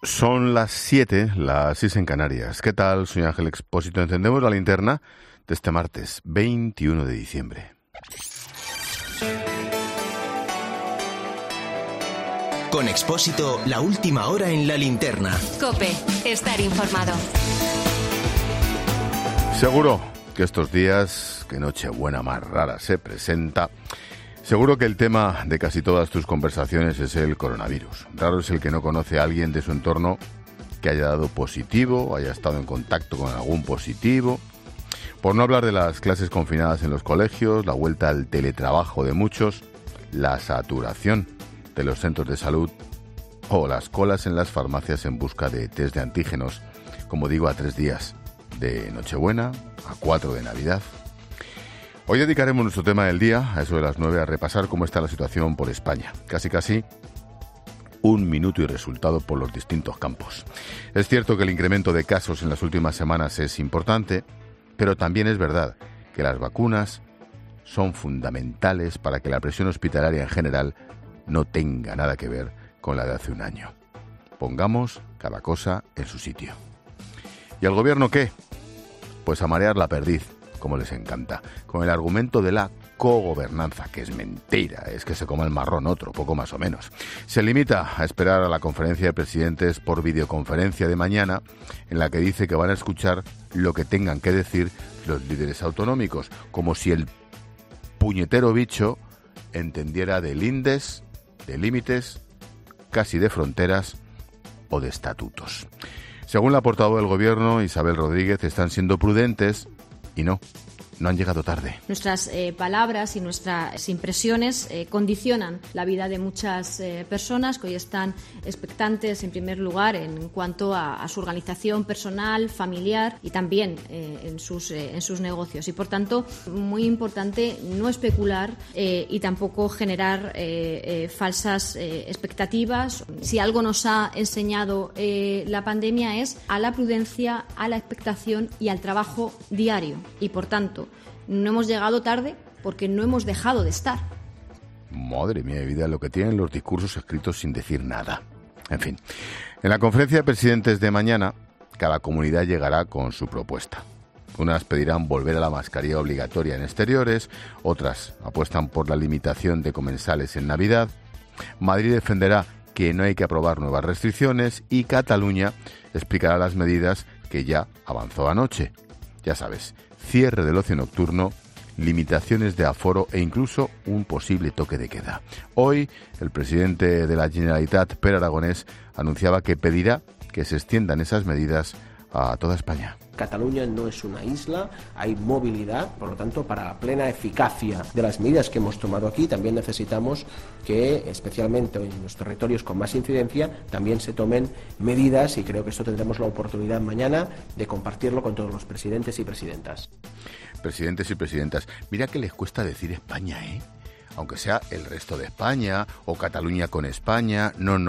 Son las 7, las 6 en Canarias. ¿Qué tal? Soy Ángel Expósito. Encendemos la linterna de este martes 21 de diciembre. Con Expósito, la última hora en la linterna. COPE, estar informado. Seguro que estos días, que Nochebuena más rara se presenta, seguro que el tema de casi todas tus conversaciones es el coronavirus. Raro es el que no conoce a alguien de su entorno que haya dado positivo, haya estado en contacto con algún positivo. Por no hablar de las clases confinadas en los colegios, la vuelta al teletrabajo de muchos, la saturación de los centros de salud o las colas en las farmacias en busca de test de antígenos, como digo, a 3 días de Nochebuena, a 4 de Navidad. Hoy dedicaremos nuestro tema del día, a eso de las 9, a repasar cómo está la situación por España. Casi un minuto y resultado por los distintos campos. Es cierto que el incremento de casos en las últimas semanas es importante, pero también es verdad que las vacunas son fundamentales para que la presión hospitalaria en general no tenga nada que ver con la de hace un año. Pongamos cada cosa en su sitio. ¿Y al gobierno qué? Pues a marear la perdiz, como les encanta, con el argumento de la cogobernanza, que es mentira, es que se coma el marrón otro, poco más o menos. Se limita a esperar a la conferencia de presidentes por videoconferencia de mañana, en la que dice que van a escuchar lo que tengan que decir los líderes autonómicos, como si el puñetero bicho entendiera de lindes, de límites, casi de fronteras o de estatutos. Según la portavoz del Gobierno, Isabel Rodríguez, están siendo prudentes y no han llegado tarde. Nuestras palabras y nuestras impresiones condicionan la vida de muchas personas que hoy están expectantes, en primer lugar, en cuanto a su organización personal, familiar y también en sus negocios. Y, por tanto, muy importante no especular y tampoco generar falsas expectativas. Si algo nos ha enseñado la pandemia es a la prudencia, a la expectación y al trabajo diario. Y, por tanto, no hemos llegado tarde porque no hemos dejado de estar. Madre mía de vida, lo que tienen los discursos escritos sin decir nada. En fin, en la conferencia de presidentes de mañana, cada comunidad llegará con su propuesta. Unas pedirán volver a la mascarilla obligatoria en exteriores, otras apuestan por la limitación de comensales en Navidad. Madrid defenderá que no hay que aprobar nuevas restricciones y Cataluña explicará las medidas que ya avanzó anoche. Ya sabes, cierre del ocio nocturno, limitaciones de aforo e incluso un posible toque de queda. Hoy, el presidente de la Generalitat, Pere Aragonés, anunciaba que pedirá que se extiendan esas medidas a toda España. Cataluña no es una isla, hay movilidad, por lo tanto, para la plena eficacia de las medidas que hemos tomado aquí, también necesitamos que, especialmente en los territorios con más incidencia, también se tomen medidas y creo que esto tendremos la oportunidad mañana de compartirlo con todos los presidentes y presidentas. Presidentes y presidentas, mira que les cuesta decir España, ¿eh? Aunque sea el resto de España o Cataluña con España, no.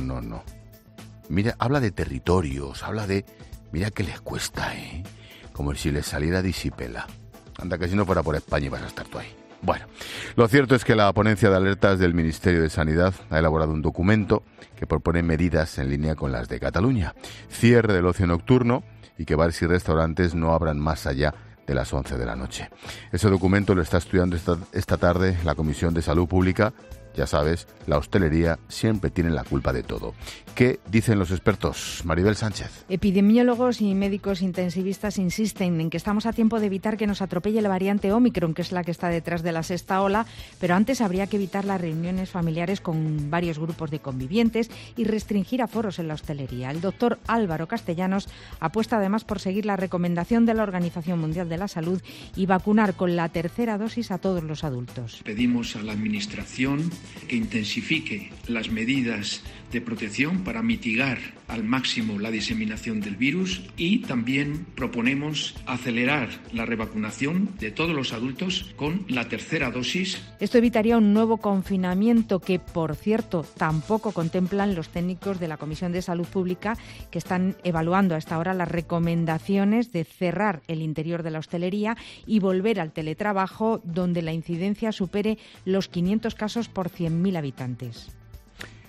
Mira, habla de territorios, habla de... Mira que les cuesta, ¿eh? Como si les saliera disipela. Anda, que si no fuera por España ibas a estar tú ahí. Bueno, lo cierto es que la ponencia de alertas del Ministerio de Sanidad ha elaborado un documento que propone medidas en línea con las de Cataluña. Cierre del ocio nocturno y que bares y restaurantes no abran más allá de las 11 de la noche. Ese documento lo está estudiando esta tarde la Comisión de Salud Pública. Ya sabes, la hostelería siempre tiene la culpa de todo. ¿Qué dicen los expertos? Maribel Sánchez. Epidemiólogos y médicos intensivistas insisten en que estamos a tiempo de evitar que nos atropelle la variante Ómicron, que es la que está detrás de la sexta ola, pero antes habría que evitar las reuniones familiares con varios grupos de convivientes y restringir aforos en la hostelería. El doctor Álvaro Castellanos apuesta además por seguir la recomendación de la Organización Mundial de la Salud y vacunar con la tercera dosis a todos los adultos. Pedimos a la Administración que intensifique las medidas de protección para mitigar al máximo la diseminación del virus y también proponemos acelerar la revacunación de todos los adultos con la tercera dosis. Esto evitaría un nuevo confinamiento que, por cierto, tampoco contemplan los técnicos de la Comisión de Salud Pública, que están evaluando a esta hora las recomendaciones de cerrar el interior de la hostelería y volver al teletrabajo donde la incidencia supere los 500 casos por 100.000 habitantes.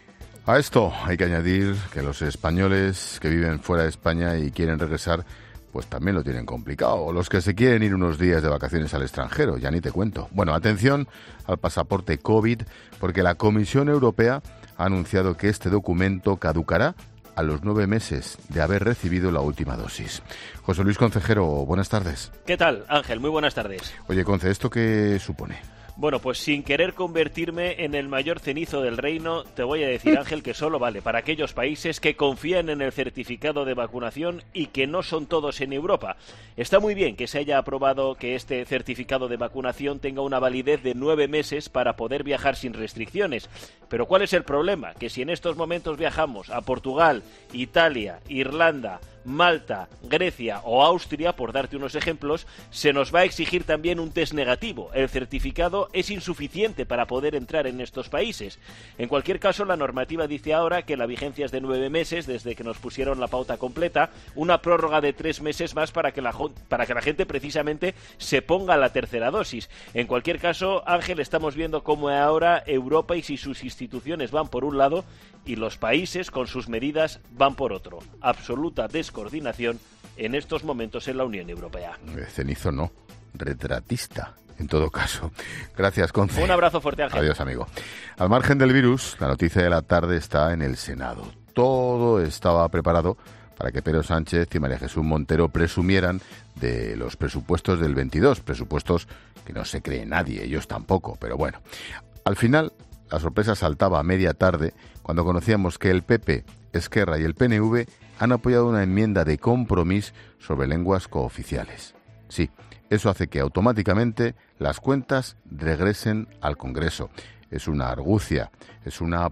A esto hay que añadir que los españoles que viven fuera de España y quieren regresar, pues también lo tienen complicado. O los que se quieren ir unos días de vacaciones al extranjero, ya ni te cuento. Bueno, atención al pasaporte COVID, porque la Comisión Europea ha anunciado que este documento caducará a los 9 meses de haber recibido la última dosis. José Luis Concejero, buenas tardes. ¿Qué tal, Ángel? Muy buenas tardes. Oye, Conce, ¿esto qué supone? Bueno, pues sin querer convertirme en el mayor cenizo del reino, te voy a decir, Ángel, que solo vale para aquellos países que confían en el certificado de vacunación y que no son todos en Europa. Está muy bien que se haya aprobado que este certificado de vacunación tenga una validez de 9 meses para poder viajar sin restricciones. Pero ¿cuál es el problema? Que si en estos momentos viajamos a Portugal, Italia, Irlanda, Malta, Grecia o Austria, por darte unos ejemplos, se nos va a exigir también un test negativo. El certificado es insuficiente para poder entrar en estos países. En cualquier caso, la normativa dice ahora que la vigencia es de 9 meses desde que nos pusieron la pauta completa, una prórroga de 3 meses más para que la gente precisamente se ponga la tercera dosis. En cualquier caso, Ángel, estamos viendo cómo ahora Europa y sus instituciones van por un lado y los países con sus medidas van por otro. Absoluta descoordinación en estos momentos en la Unión Europea. Cenizo no, retratista, en todo caso. Gracias, Conce. Un abrazo fuerte, Ángel. Adiós, amigo. Al margen del virus, la noticia de la tarde está en el Senado. Todo estaba preparado para que Pedro Sánchez y María Jesús Montero presumieran de los presupuestos del 22, presupuestos que no se cree nadie, ellos tampoco, pero bueno. Al final, la sorpresa saltaba a media tarde cuando conocíamos que el PP, Esquerra y el PNV han apoyado una enmienda de compromiso sobre lenguas cooficiales. Sí, eso hace que automáticamente las cuentas regresen al Congreso. Es una argucia, es una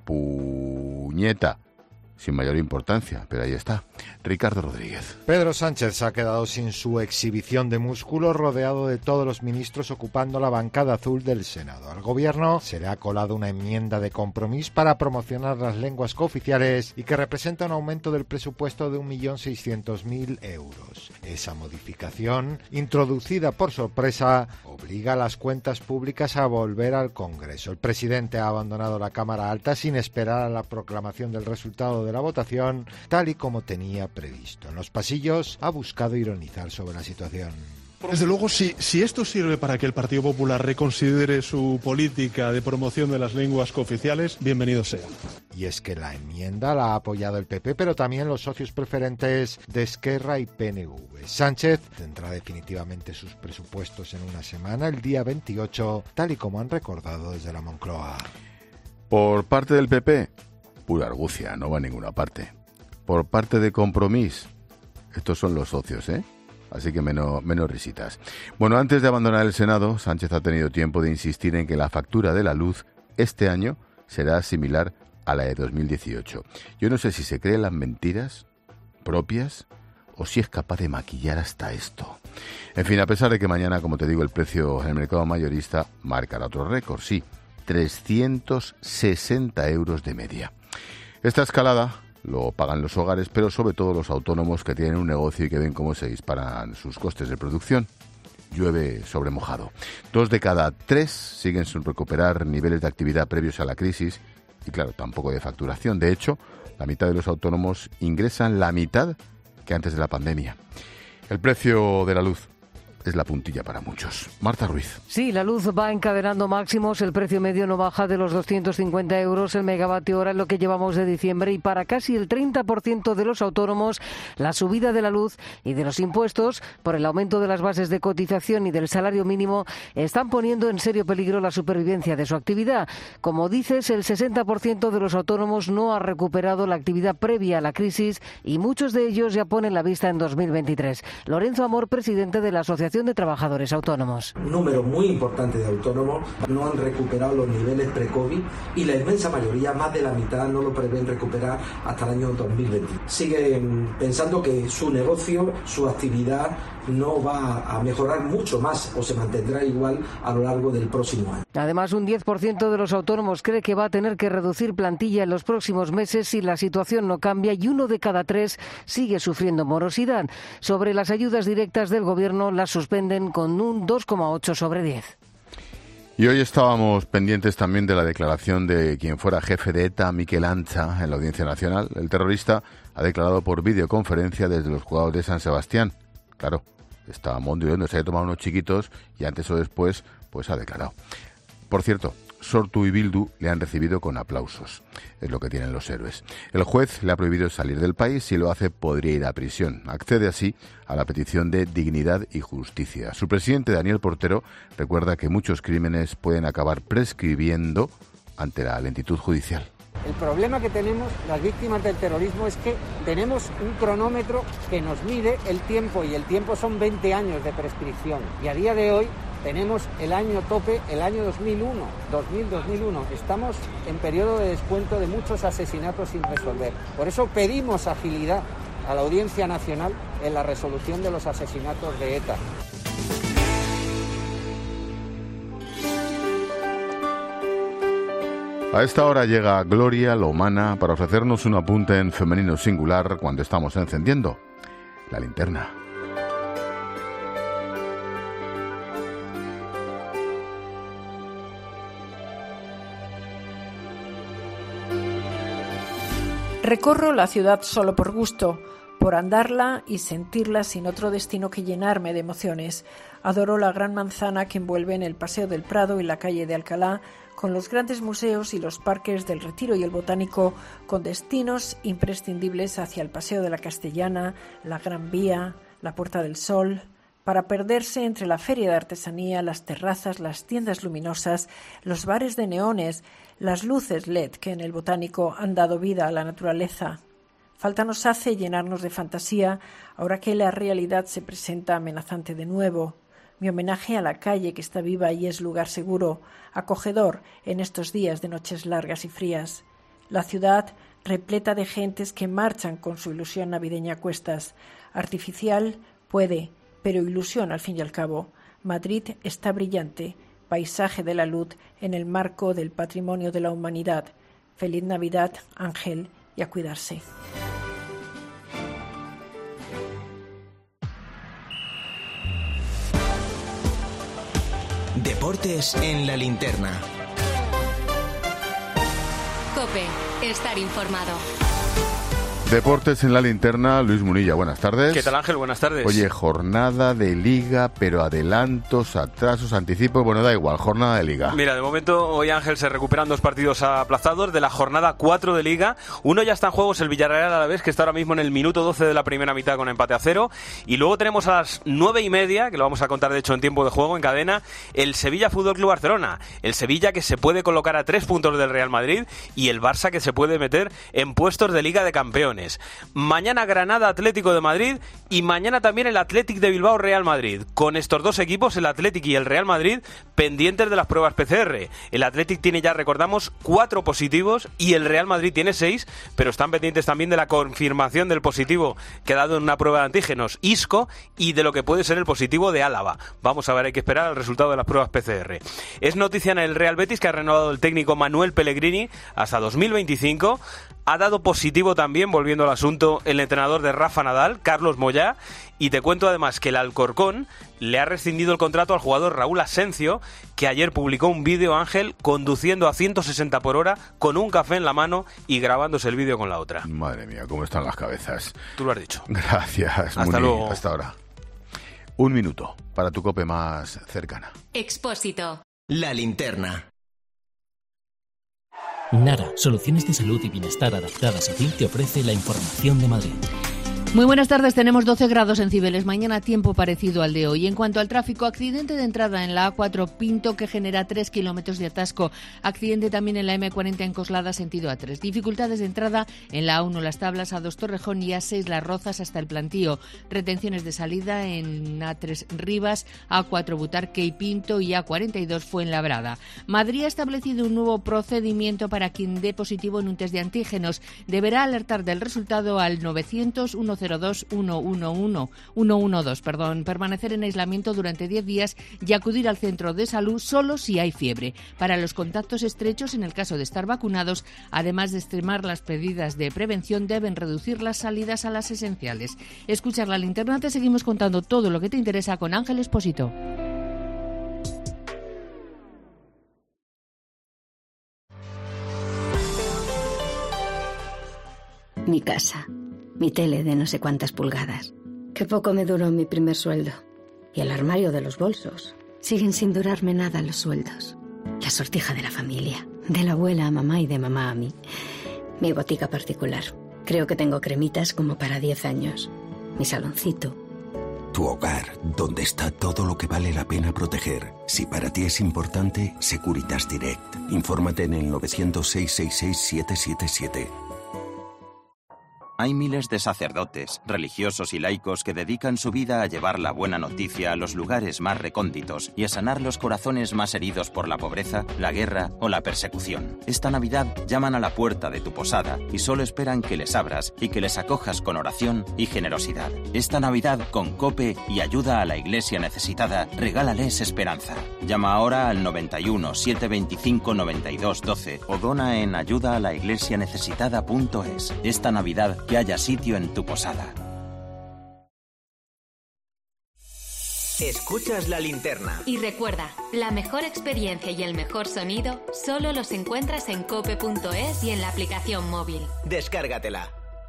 puñeta, sin mayor importancia, pero ahí está. Ricardo Rodríguez. Pedro Sánchez se ha quedado sin su exhibición de músculo, rodeado de todos los ministros ocupando la bancada azul del Senado. Al gobierno se le ha colado una enmienda de compromiso para promocionar las lenguas cooficiales y que representa un aumento del presupuesto de 1.600.000 euros. Esa modificación, introducida por sorpresa, obliga a las cuentas públicas a volver al Congreso. El presidente ha abandonado la Cámara Alta sin esperar a la proclamación del resultado de la votación, tal y como tenía previsto. En los pasillos ha buscado ironizar sobre la situación. Desde luego, si esto sirve para que el Partido Popular reconsidere su política de promoción de las lenguas cooficiales, bienvenido sea. Y es que la enmienda la ha apoyado el PP, pero también los socios preferentes de Esquerra y PNV. Sánchez tendrá definitivamente sus presupuestos en una semana, el día 28, tal y como han recordado desde la Moncloa. Por parte del PP, pura argucia, no va a ninguna parte. Por parte de Compromís, estos son los socios, así que menos risitas. Bueno, antes de abandonar el Senado, Sánchez ha tenido tiempo de insistir en que la factura de la luz este año será similar a la de 2018. Yo no sé si se cree las mentiras propias o si es capaz de maquillar hasta esto. En fin, a pesar de que mañana, como te digo, el precio en el mercado mayorista marcará otro récord, sí, 360 euros de media. Esta escalada lo pagan los hogares, pero sobre todo los autónomos que tienen un negocio y que ven cómo se disparan sus costes de producción. Llueve sobre mojado. 2 de cada 3 siguen sin recuperar niveles de actividad previos a la crisis y, claro, tampoco de facturación. De hecho, la mitad de los autónomos ingresan la mitad que antes de la pandemia. El precio de la luz es la puntilla para muchos. Marta Ruiz. Sí, la luz va encadenando máximos, el precio medio no baja de los 250 euros el megavatio hora en lo que llevamos de diciembre y para casi el 30% de los autónomos la subida de la luz y de los impuestos por el aumento de las bases de cotización y del salario mínimo están poniendo en serio peligro la supervivencia de su actividad. Como dices, el 60% de los autónomos no ha recuperado la actividad previa a la crisis y muchos de ellos ya ponen la vista en 2023. Lorenzo Amor, presidente de la Asociación de Trabajadores Autónomos. Un número muy importante de autónomos no han recuperado los niveles pre-COVID y la inmensa mayoría, más de la mitad, no lo prevén recuperar hasta el año 2020. Siguen pensando que su negocio, su actividad no va a mejorar mucho más o se mantendrá igual a lo largo del próximo año. Además, un 10% de los autónomos cree que va a tener que reducir plantilla en los próximos meses si la situación no cambia y 1 de cada 3 sigue sufriendo morosidad. Sobre las ayudas directas del Gobierno, las suspenden con un 2,8 sobre 10. Y hoy estábamos pendientes también de la declaración de quien fuera jefe de ETA, Miquel Ancha, en la Audiencia Nacional. El terrorista ha declarado por videoconferencia desde los juzgados de San Sebastián. Claro, estaba Mondo y donde se había tomado unos chiquitos y antes o después pues ha declarado. Por cierto, Sortu y Bildu le han recibido con aplausos. Es lo que tienen los héroes. El juez le ha prohibido salir del país. Si lo hace, podría ir a prisión. Accede así a la petición de dignidad y justicia. Su presidente, Daniel Portero, recuerda que muchos crímenes pueden acabar prescribiendo ante la lentitud judicial. El problema que tenemos las víctimas del terrorismo es que tenemos un cronómetro que nos mide el tiempo, y el tiempo son 20 años de prescripción. Y a día de hoy tenemos el año tope, el año 2001. Estamos en periodo de descuento de muchos asesinatos sin resolver. Por eso pedimos agilidad a la Audiencia Nacional en la resolución de los asesinatos de ETA. A esta hora llega Gloria Lomana para ofrecernos un apunte en femenino singular cuando estamos encendiendo la linterna. Recorro la ciudad solo por gusto, por andarla y sentirla sin otro destino que llenarme de emociones. Adoro la gran manzana que envuelve en el Paseo del Prado y la calle de Alcalá, con los grandes museos y los parques del Retiro y el Botánico, con destinos imprescindibles hacia el Paseo de la Castellana, la Gran Vía, la Puerta del Sol, para perderse entre la feria de artesanía, las terrazas, las tiendas luminosas, los bares de neones, las luces LED que en el Botánico han dado vida a la naturaleza. Falta nos hace llenarnos de fantasía ahora que la realidad se presenta amenazante de nuevo. Mi homenaje a la calle que está viva y es lugar seguro, acogedor en estos días de noches largas y frías. La ciudad repleta de gentes que marchan con su ilusión navideña a cuestas. Artificial puede, pero ilusión al fin y al cabo. Madrid está brillante, paisaje de la luz en el marco del patrimonio de la humanidad. Feliz Navidad, Ángel, y a cuidarse. Deportes en la linterna. COPE, estar informado. Deportes en la linterna, Luis Munilla, buenas tardes. ¿Qué tal, Ángel? Buenas tardes. Oye, jornada de Liga, pero adelantos, atrasos, anticipos, bueno, da igual, jornada de Liga. Mira, de momento hoy, Ángel, se recuperan 2 partidos aplazados de la jornada 4 de Liga. Uno ya está en juego, es el Villarreal Alavés, que está ahora mismo en el minuto 12 de la primera mitad con empate a 0. Y luego tenemos a las 9:30, que lo vamos a contar de hecho en tiempo de juego, en cadena, el Sevilla Fútbol Club Barcelona. El Sevilla que se puede colocar a 3 puntos del Real Madrid y el Barça que se puede meter en puestos de Liga de Campeones. Mañana Granada Atlético de Madrid y mañana también el Athletic de Bilbao Real Madrid. Con estos dos equipos, el Athletic y el Real Madrid, pendientes de las pruebas PCR. El Athletic tiene ya, recordamos, 4 positivos y el Real Madrid tiene 6, pero están pendientes también de la confirmación del positivo que ha dado en una prueba de antígenos Isco y de lo que puede ser el positivo de Álava. Vamos a ver, hay que esperar el resultado de las pruebas PCR. Es noticia en el Real Betis que ha renovado el técnico Manuel Pellegrini hasta 2025. Ha dado positivo también, volviendo al asunto, el entrenador de Rafa Nadal, Carlos Moyá, y te cuento además que el Alcorcón le ha rescindido el contrato al jugador Raúl Asencio, que ayer publicó un vídeo, Ángel, conduciendo a 160 por hora con un café en la mano y grabándose el vídeo con la otra. Madre mía, cómo están las cabezas. Tú lo has dicho. Gracias, hasta luego. Hasta ahora. 1 minuto para tu COPE más cercana. Expósito. La linterna. Nara, soluciones de salud y bienestar adaptadas a ti, te ofrece la información de Madrid. Muy buenas tardes, tenemos 12 grados en Cibeles, mañana tiempo parecido al de hoy. En cuanto al tráfico, accidente de entrada en la A4 Pinto que genera 3 kilómetros de atasco. Accidente también en la M40 en Coslada, sentido A3. Dificultades de entrada en la A1 Las Tablas, A2 Torrejón y A6 Las Rozas hasta el Plantío. Retenciones de salida en A3 Rivas, A4 Butarque y Pinto y A42 Fuenlabrada. Madrid ha establecido un nuevo procedimiento para quien dé positivo en un test de antígenos. Deberá alertar del resultado al 900 112, permanecer en aislamiento durante 10 días y acudir al centro de salud solo si hay fiebre. Para los contactos estrechos, en el caso de estar vacunados, además de extremar las medidas de prevención, deben reducir las salidas a las esenciales. Escuchar la linterna, te seguimos contando todo lo que te interesa con Ángel Expósito. mi casa, mi tele de no sé cuántas pulgadas. Qué poco me duró mi primer sueldo. Y el armario de los bolsos. Siguen sin durarme nada los sueldos. La sortija de la familia, de la abuela a mamá y de mamá a mí. Mi botica particular. Creo que tengo cremitas como para 10 años. Mi saloncito. Tu hogar, donde está todo lo que vale la pena proteger. Si para ti es importante, Securitas Direct. Infórmate en el 900-666-777. Hay miles de sacerdotes, religiosos y laicos que dedican su vida a llevar la buena noticia a los lugares más recónditos y a sanar los corazones más heridos por la pobreza, la guerra o la persecución. Esta Navidad llaman a la puerta de tu posada y solo esperan que les abras y que les acojas con oración y generosidad. Esta Navidad, con COPE y ayuda a la iglesia necesitada, regálales esperanza. Llama ahora al 91 725 92 12 o dona en ayudaalaIglesianecesitada.es. Esta Navidad, que haya sitio en tu posada. Escuchas la linterna. Y recuerda, la mejor experiencia y el mejor sonido solo los encuentras en cope.es y en la aplicación móvil. Descárgatela.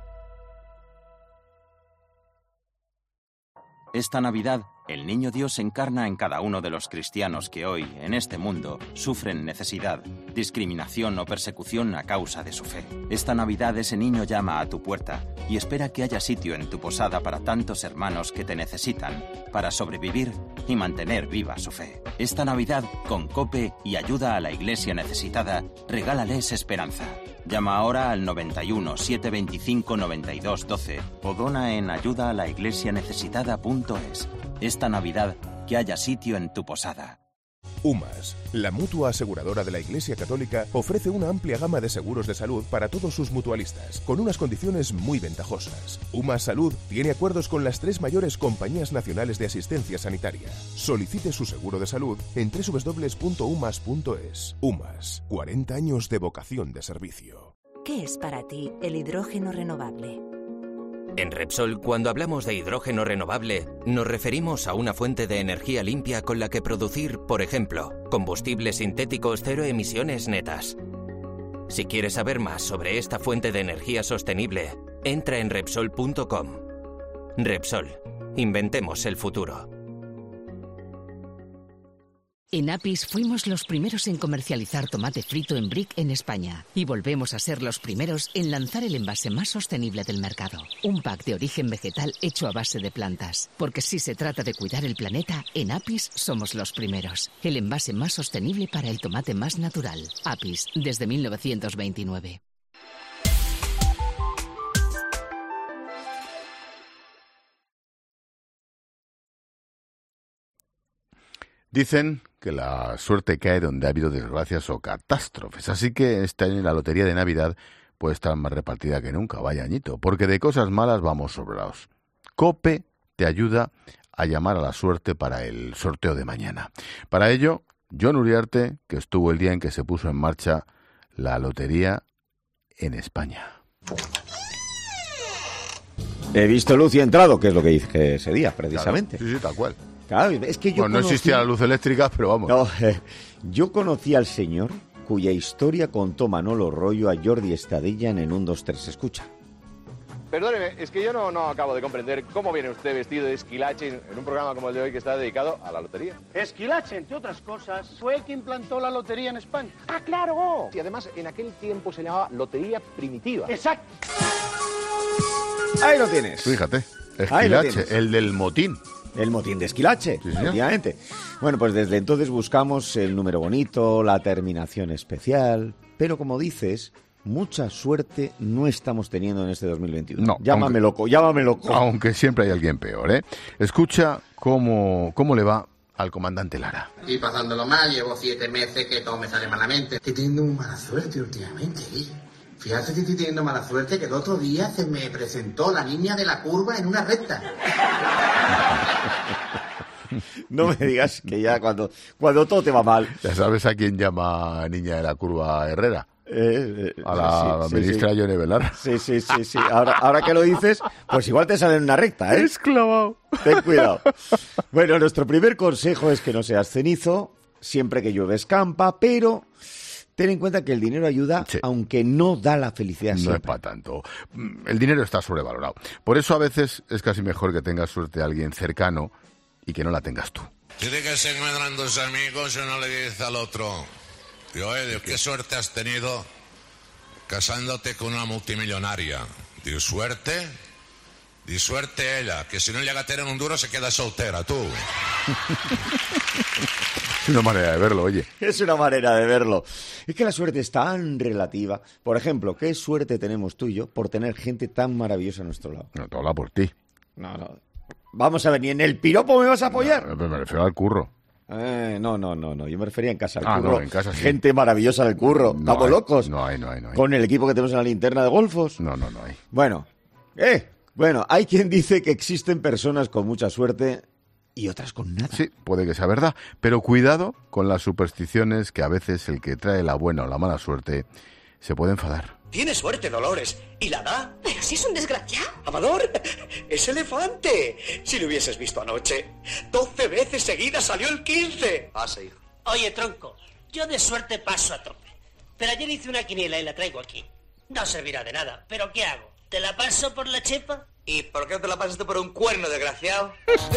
Esta Navidad, el Niño Dios se encarna en cada uno de los cristianos que hoy, en este mundo, sufren necesidad, discriminación o persecución a causa de su fe. Esta Navidad ese niño llama a tu puerta y espera que haya sitio en tu posada para tantos hermanos que te necesitan, para sobrevivir y mantener viva su fe. Esta Navidad, con COPE y ayuda a la iglesia necesitada, regálales esperanza. Llama ahora al 91 725 92 12 o dona en ayudaalaIglesianecesitada.es. Esta Navidad, que haya sitio en tu posada. UMAS, la mutua aseguradora de la Iglesia Católica, ofrece una amplia gama de seguros de salud para todos sus mutualistas, con unas condiciones muy ventajosas. UMAS Salud tiene acuerdos con las 3 mayores compañías nacionales de asistencia sanitaria. Solicite su seguro de salud en www.umas.es. UMAS, 40 años de vocación de servicio. ¿Qué es para ti el hidrógeno renovable? En Repsol, cuando hablamos de hidrógeno renovable, nos referimos a una fuente de energía limpia con la que producir, por ejemplo, combustibles sintéticos cero emisiones netas. Si quieres saber más sobre esta fuente de energía sostenible, entra en Repsol.com. Repsol, inventemos el futuro. En Apis fuimos los primeros en comercializar tomate frito en brick en España y volvemos a ser los primeros en lanzar el envase más sostenible del mercado. Un pack de origen vegetal hecho a base de plantas. Porque si se trata de cuidar el planeta, en Apis somos los primeros. El envase más sostenible para el tomate más natural. Apis, desde 1929. Dicen que la suerte cae donde ha habido desgracias o catástrofes, así que este año la lotería de Navidad puede estar más repartida que nunca, vaya añito, porque de cosas malas vamos sobrados. COPE te ayuda a llamar a la suerte para el sorteo de mañana. Para ello, Jon Uriarte, que estuvo el día en que se puso en marcha la lotería en España. He visto luz y he entrado, que es lo que dije ese día, precisamente. Claro, sí, tal cual. Claro, es que yo no existía la luz eléctrica, pero vamos. No, yo conocí al señor cuya historia contó Manolo Rollo a Jordi Estadilla en un 2, 3 escucha. Perdóneme, es que yo no acabo de comprender cómo viene usted vestido de Esquilache en un programa como el de hoy que está dedicado a la lotería. Esquilache, entre otras cosas, fue el que implantó la lotería en España. ¡Ah, claro! Y además en aquel tiempo se llamaba lotería primitiva. Exacto. Ahí lo tienes. Fíjate, Esquilache, el del motín. El motín de Esquilache, sí, efectivamente. Bueno, pues desde entonces buscamos el número bonito, la terminación especial, pero como dices, mucha suerte no estamos teniendo en este 2021. No, llámame loco. Aunque siempre hay alguien peor, ¿eh? Escucha cómo le va al comandante Lara. Y pasándolo mal, llevo 7 meses que todo me sale malamente. Estoy teniendo mala suerte últimamente, Guillo. Fíjate que estoy teniendo mala suerte que el otro día se me presentó la niña de la curva en una recta. No me digas que ya cuando todo te va mal. ¿Ya sabes a quién llama niña de la curva Herrera? A la ministra Yone Belarra. Sí. Ahora que lo dices, pues igual te sale en una recta, ¿eh? Es clavado. Ten cuidado. Bueno, nuestro primer consejo es que no seas cenizo. Siempre que llueve escampa, pero ten en cuenta que el dinero ayuda, aunque no da la felicidad siempre. No es para tanto. El dinero está sobrevalorado. Por eso a veces es casi mejor que tengas suerte a alguien cercano y que no la tengas tú. Dice que se encuentran dos amigos y uno le dice al otro, digo, ¿qué suerte has tenido casándote con una multimillonaria? Digo, ¿suerte? Di suerte ella, que si no llega a tener un duro se queda soltera, tú. Es una manera de verlo, oye. Es una manera de verlo. Es que la suerte es tan relativa. Por ejemplo, ¿qué suerte tenemos tú y yo por tener gente tan maravillosa a nuestro lado? No, te habla por ti. No. Vamos a ver, ¿ni en el piropo me vas a apoyar? No, me refiero al curro. No. Yo me refería en casa al curro. No, en casa sí. Gente maravillosa del curro. No ¿Estamos locos? No hay. Con el equipo que tenemos en la linterna de golfos. No hay. Bueno, hay quien dice que existen personas con mucha suerte y otras con nada. Sí, puede que sea verdad, pero cuidado con las supersticiones, que a veces el que trae la buena o la mala suerte se puede enfadar. Tiene suerte, Dolores. ¿Y la da? Pero si es un desgraciado. Amador, es elefante. Si lo hubieses visto anoche. 12 veces seguidas salió el 15. Pasa, hijo. Oye, tronco, yo de suerte paso a tope. Pero ayer hice una quiniela y la traigo aquí. No servirá de nada, pero ¿qué hago? ¿Te la paso por la chepa? ¿Y por qué no te la pasaste por un cuerno, desgraciado?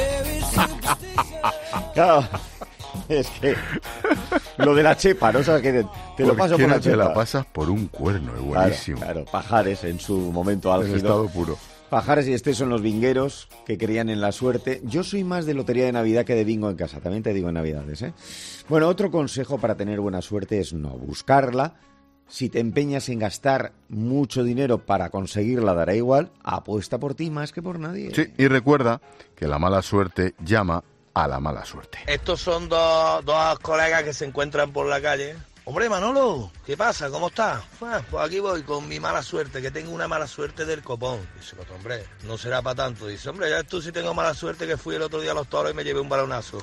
Claro, es que lo de la chepa, ¿no? O sea, que te lo paso por la chepa. Te la pasas por un cuerno, es buenísimo. Claro, Pajares en su momento álgido. En estado puro. Pajares y Estés son los bingueros que creían en la suerte. Yo soy más de lotería de Navidad que de bingo en casa, también te digo en Navidades, ¿eh? Bueno, otro consejo para tener buena suerte es no buscarla. Si te empeñas en gastar mucho dinero para conseguirla, dará igual. Apuesta por ti más que por nadie. Sí, y recuerda que la mala suerte llama a la mala suerte. Estos son dos colegas que se encuentran por la calle. Hombre, Manolo, ¿qué pasa? ¿Cómo estás? Pues aquí voy con mi mala suerte, que tengo una mala suerte del copón. Dice, pues, hombre, no será para tanto. Dice, hombre, ya tú sí tengo mala suerte, que fui el otro día a los toros y me llevé un balonazo.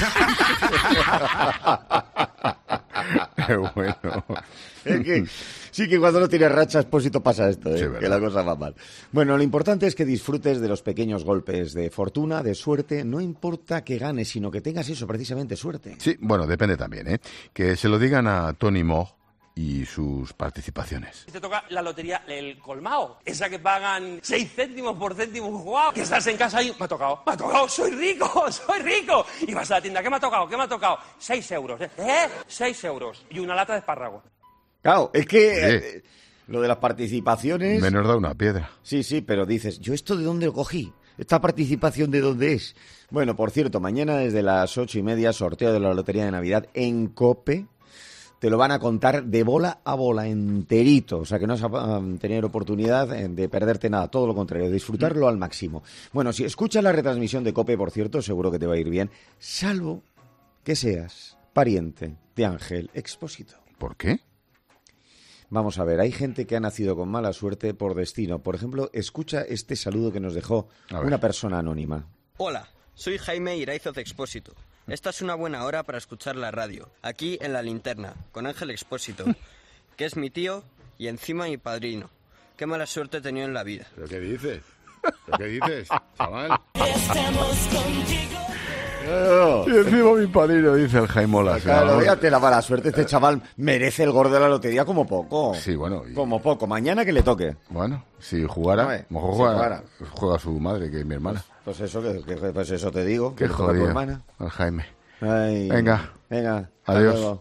Qué bueno. Es que sí, que cuando no tienes racha, Expósito, pasa esto, Sí, que la cosa va mal. Bueno, lo importante es que disfrutes de los pequeños golpes de fortuna, de suerte. No importa que ganes, sino que tengas eso, precisamente, suerte. Sí, bueno, depende también, ¿eh? Que se lo digan a Tony Moore y sus participaciones. Te toca la lotería, el colmao, esa que pagan 6 céntimos por céntimo jugado, que estás en casa y me ha tocado, soy rico, y vas a la tienda, ¿qué me ha tocado? 6 euros, 6 euros, y una lata de espárragos. Claro, es que lo de las participaciones... Menos da una piedra. Sí, pero dices, ¿yo esto de dónde lo cogí? ¿Esta participación de dónde es? Bueno, por cierto, mañana desde las 8:30, sorteo de la Lotería de Navidad en COPE. Te lo van a contar de bola a bola, enterito. O sea, que no vas a tener oportunidad de perderte nada. Todo lo contrario, disfrutarlo al máximo. Bueno, si escuchas la retransmisión de COPE, por cierto, seguro que te va a ir bien. Salvo que seas pariente de Ángel Expósito. ¿Por qué? Vamos a ver, hay gente que ha nacido con mala suerte por destino. Por ejemplo, escucha este saludo que nos dejó una persona anónima. Hola, soy Jaime Iraizoz Expósito. Esta es una buena hora para escuchar la radio, aquí en La Linterna, con Ángel Expósito, que es mi tío y encima mi padrino. Qué mala suerte he tenido en la vida. ¿Pero qué dices? Chaval? Estamos contigo. Y encima mi padrino, dice el Jaimola. Claro, fíjate la mala suerte. Este chaval merece el gordo de la lotería como poco. Sí, bueno. Como poco. Mañana que le toque. Bueno, si jugara, mejor juega su madre, que es mi hermana. Pues eso te digo. Qué jodido, tu hermana. El Jaime. Ay, Venga. Adiós.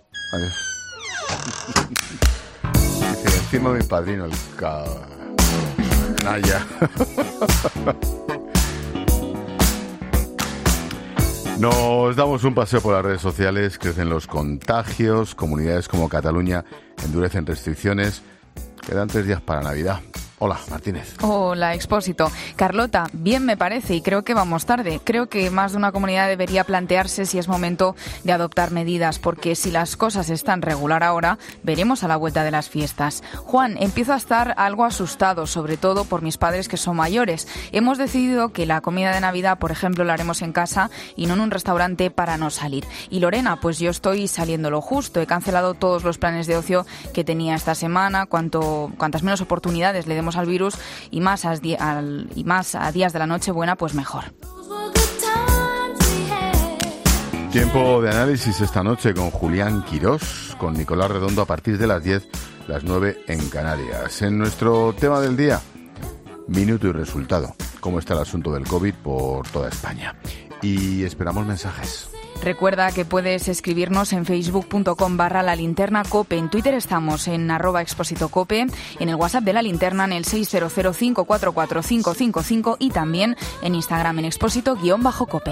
Dice, encima mi padrino, el canalla. Nos damos un paseo por las redes sociales, crecen los contagios, comunidades como Cataluña endurecen restricciones, quedan 3 días para Navidad. Hola, Martínez. Hola, Expósito. Carlota, bien me parece y creo que vamos tarde. Creo que más de una comunidad debería plantearse si es momento de adoptar medidas, porque si las cosas están regular ahora, veremos a la vuelta de las fiestas. Juan, empiezo a estar algo asustado, sobre todo por mis padres que son mayores. Hemos decidido que la comida de Navidad, por ejemplo, la haremos en casa y no en un restaurante para no salir. Y Lorena, pues yo estoy saliendo lo justo. He cancelado todos los planes de ocio que tenía esta semana. Cuantas menos oportunidades le demos al virus y más a días de la Nochebuena, pues mejor. Tiempo de análisis esta noche con Julián Quirós, con Nicolás Redondo a partir de las 10, las 9 en Canarias. En nuestro tema del día, minuto y resultado. ¿Cómo está el asunto del COVID por toda España? Y esperamos mensajes. Recuerda que puedes escribirnos en facebook.com/lalinternacope. En Twitter estamos en @expositocope, en el WhatsApp de La Linterna en el 600544555 y también en Instagram en expósito_cope.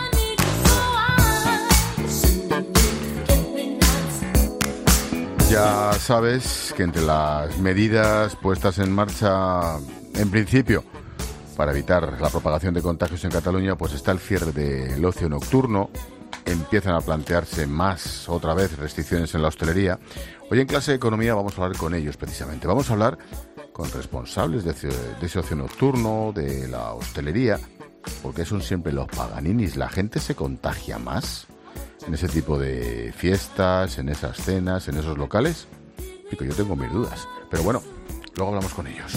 Ya sabes que entre las medidas puestas en marcha, en principio, para evitar la propagación de contagios en Cataluña, pues está el cierre del ocio nocturno. Empiezan a plantearse más, otra vez, restricciones en la hostelería. Hoy en clase de economía vamos a hablar con ellos precisamente. Vamos a hablar con responsables de ese ocio nocturno, de la hostelería, porque son siempre los paganinis. ¿La gente se contagia más en ese tipo de fiestas, en esas cenas, en esos locales? Pico, yo tengo mis dudas. Pero bueno, luego hablamos con ellos.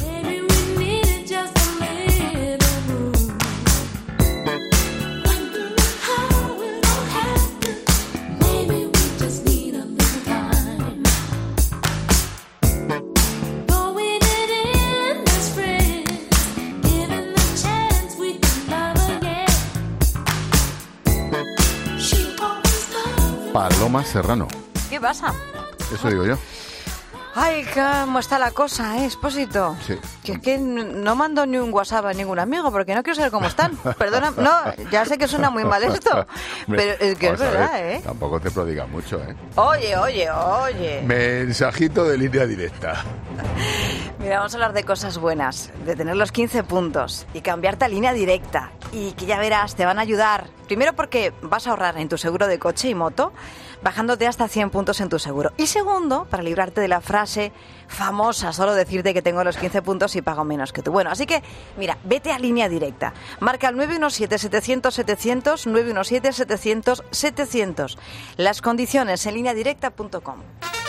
Paloma Serrano. ¿Qué pasa? Eso digo yo. Ay, ¿cómo está la cosa, Expósito? Sí. Que es que no mando ni un WhatsApp a ningún amigo porque no quiero saber cómo están. Perdona, no, ya sé que suena muy mal esto, pero es que es verdad, ¿eh? Tampoco te prodigas mucho, ¿eh? Oye. Mensajito de línea directa. Mira, vamos a hablar de cosas buenas, de tener los 15 puntos y cambiarte a línea directa. Y que ya verás, te van a ayudar. Primero porque vas a ahorrar en tu seguro de coche y moto, bajándote hasta 100 puntos en tu seguro. Y segundo, para librarte de la frase famosa, solo decirte que tengo los 15 puntos y pago menos que tú. Bueno, así que, mira, vete a línea directa. Marca el 917-700-700, 917-700-700. Las condiciones en lineadirecta.com.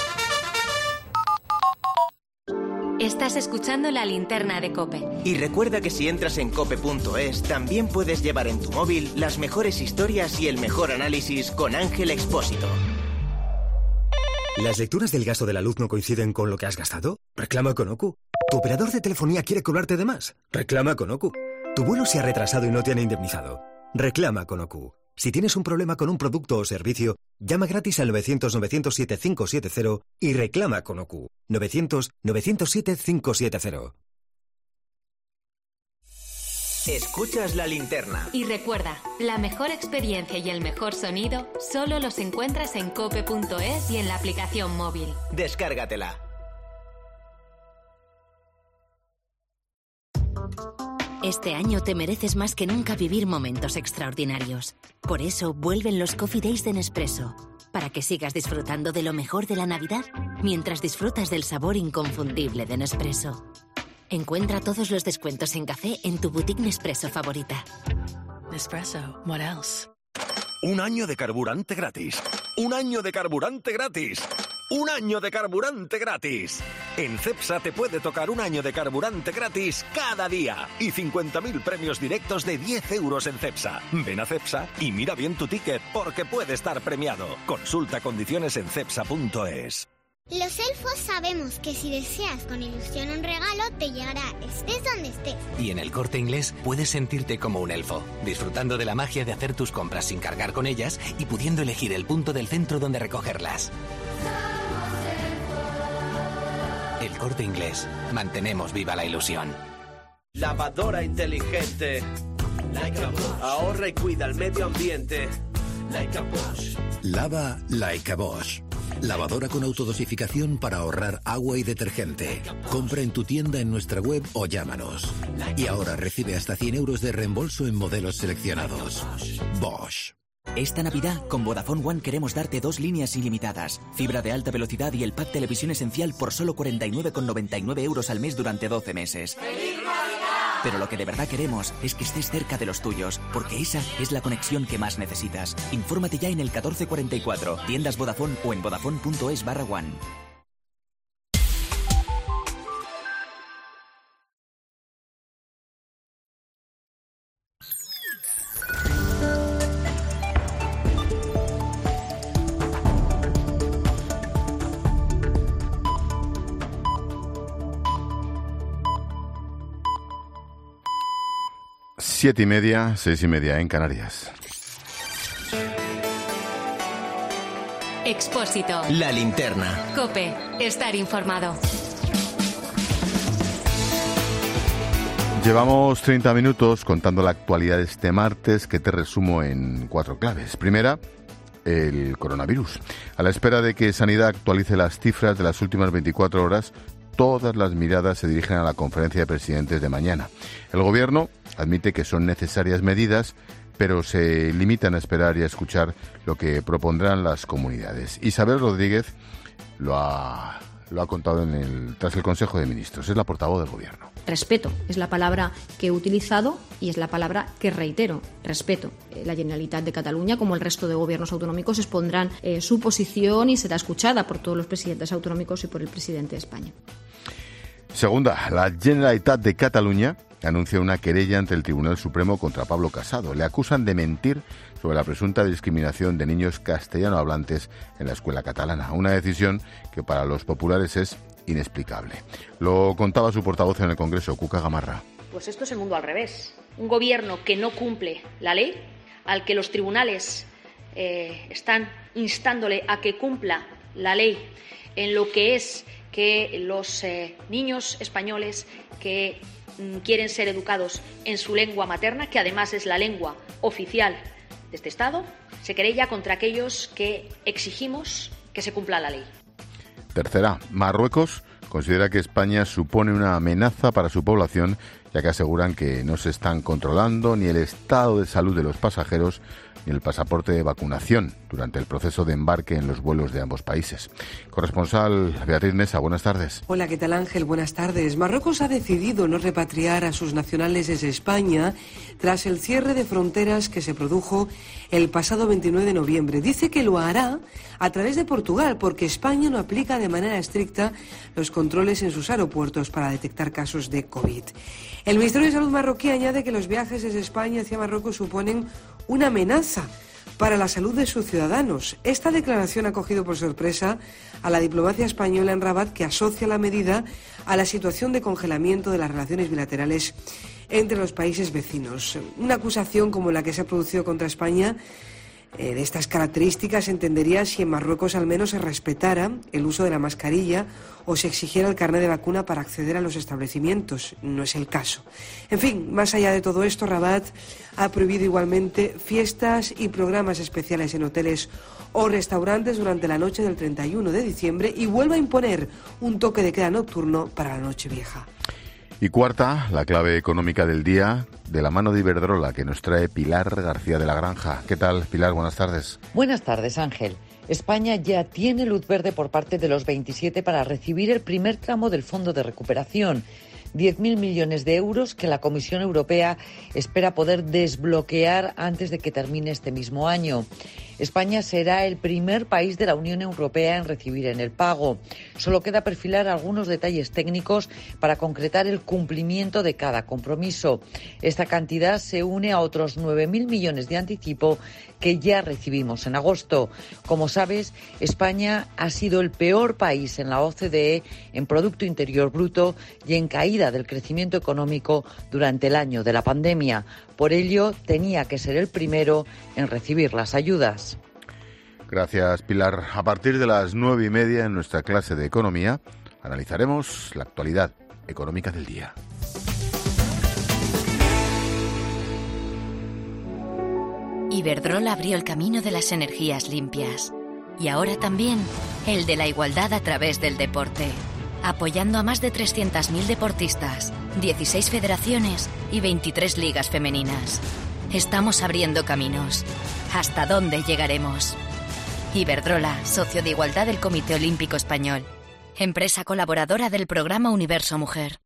Estás escuchando La Linterna de COPE. Y recuerda que si entras en cope.es, también puedes llevar en tu móvil las mejores historias y el mejor análisis con Ángel Expósito. ¿Las lecturas del gasto de la luz no coinciden con lo que has gastado? Reclama con OCU. ¿Tu operador de telefonía quiere cobrarte de más? Reclama con OCU. ¿Tu vuelo se ha retrasado y no te han indemnizado? Reclama con OCU. Si tienes un problema con un producto o servicio, llama gratis al 900-907-570 y reclama con OCU. 900-907-570. Escuchas La Linterna. Y recuerda, la mejor experiencia y el mejor sonido solo los encuentras en cope.es y en la aplicación móvil. Descárgatela. Este año te mereces más que nunca vivir momentos extraordinarios. Por eso vuelven los Coffee Days de Nespresso, para que sigas disfrutando de lo mejor de la Navidad mientras disfrutas del sabor inconfundible de Nespresso. Encuentra todos los descuentos en café en tu boutique Nespresso favorita. Nespresso, what else? Un año de carburante gratis. Un año de carburante gratis. ¡Un año de carburante gratis! En Cepsa te puede tocar un año de carburante gratis cada día y 50.000 premios directos de 10 euros en Cepsa. Ven a Cepsa y mira bien tu ticket porque puede estar premiado. Consulta condiciones en cepsa.es. Los elfos sabemos que si deseas con ilusión un regalo, te llegará estés donde estés. Y en el Corte Inglés puedes sentirte como un elfo, disfrutando de la magia de hacer tus compras sin cargar con ellas y pudiendo elegir el punto del centro donde recogerlas. El Corte Inglés. Mantenemos viva la ilusión. Lavadora inteligente. Ahorra y cuida el medio ambiente. Like a Bosch. Lava Like a Bosch. Lavadora con autodosificación para ahorrar agua y detergente. Compra en tu tienda en nuestra web o llámanos. Y ahora recibe hasta 100 euros de reembolso en modelos seleccionados. Bosch. Esta Navidad, con Vodafone One queremos darte 2 líneas ilimitadas, fibra de alta velocidad y el pack televisión esencial por solo 49,99 euros al mes durante 12 meses. ¡Feliz Navidad! Pero lo que de verdad queremos es que estés cerca de los tuyos, porque esa es la conexión que más necesitas. Infórmate ya en el 1444, tiendas Vodafone o en vodafone.es/one. 7:30, 6:30 en Canarias. Expósito. La linterna. COPE. Estar informado. Llevamos 30 minutos contando la actualidad de este martes, que te resumo en 4 claves. Primera, el coronavirus. A la espera de que Sanidad actualice las cifras de las últimas 24 horas, todas las miradas se dirigen a la conferencia de presidentes de mañana. El Gobierno admite que son necesarias medidas, pero se limitan a esperar y a escuchar lo que propondrán las comunidades. Isabel Rodríguez lo ha contado tras el Consejo de Ministros. Es la portavoz del Gobierno. Respeto es la palabra que he utilizado y es la palabra que reitero. Respeto. La Generalitat de Cataluña, como el resto de gobiernos autonómicos, expondrán su posición y será escuchada por todos los presidentes autonómicos y por el presidente de España. Segunda, la Generalitat de Cataluña anuncia una querella ante el Tribunal Supremo contra Pablo Casado. Le acusan de mentir sobre la presunta discriminación de niños castellano hablantes en la escuela catalana. Una decisión que para los populares es inexplicable. Lo contaba su portavoz en el Congreso, Cuca Gamarra. Pues esto es el mundo al revés. Un gobierno que no cumple la ley, al que los tribunales están instándole a que cumpla la ley en lo que es que los niños españoles que quieren ser educados en su lengua materna, que además es la lengua oficial de este Estado, se querella contra aquellos que exigimos que se cumpla la ley. Tercera, Marruecos considera que España supone una amenaza para su población, ya que aseguran que no se están controlando ni el estado de salud de los pasajeros ni el pasaporte de vacunación durante el proceso de embarque en los vuelos de ambos países. Corresponsal Beatriz Nesa, buenas tardes. Hola, ¿qué tal, Ángel? Buenas tardes. Marruecos ha decidido no repatriar a sus nacionales desde España tras el cierre de fronteras que se produjo el pasado 29 de noviembre. Dice que lo hará a través de Portugal, porque España no aplica de manera estricta los controles en sus aeropuertos para detectar casos de COVID. El Ministerio de Salud marroquí añade que los viajes desde España hacia Marruecos suponen una amenaza para la salud de sus ciudadanos. Esta declaración ha cogido por sorpresa a la diplomacia española en Rabat, que asocia la medida a la situación de congelamiento de las relaciones bilaterales entre los países vecinos. Una acusación como la que se ha producido contra España de estas características se entendería si en Marruecos al menos se respetara el uso de la mascarilla o se exigiera el carné de vacuna para acceder a los establecimientos. No es el caso. En fin, más allá de todo esto, Rabat ha prohibido igualmente fiestas y programas especiales en hoteles o restaurantes durante la noche del 31 de diciembre y vuelve a imponer un toque de queda nocturno para la Nochevieja. Y cuarta, la clave económica del día, de la mano de Iberdrola, que nos trae Pilar García de la Granja. ¿Qué tal, Pilar? Buenas tardes. Buenas tardes, Ángel. España ya tiene luz verde por parte de los 27 para recibir el primer tramo del Fondo de Recuperación. 10.000 millones de euros que la Comisión Europea espera poder desbloquear antes de que termine este mismo año. España será el primer país de la Unión Europea en recibir en el pago. Solo queda perfilar algunos detalles técnicos para concretar el cumplimiento de cada compromiso. Esta cantidad se une a otros 9.000 millones de anticipo que ya recibimos en agosto. Como sabes, España ha sido el peor país en la OCDE en Producto Interior Bruto y en caída del crecimiento económico durante el año de la pandemia. Por ello, tenía que ser el primero en recibir las ayudas. Gracias, Pilar. A partir de las 9:30 en nuestra clase de Economía analizaremos la actualidad económica del día. Iberdrola abrió el camino de las energías limpias y ahora también el de la igualdad a través del deporte, apoyando a más de 300.000 deportistas, 16 federaciones y 23 ligas femeninas. Estamos abriendo caminos. ¿Hasta dónde llegaremos? Iberdrola, socio de igualdad del Comité Olímpico Español. Empresa colaboradora del programa Universo Mujer.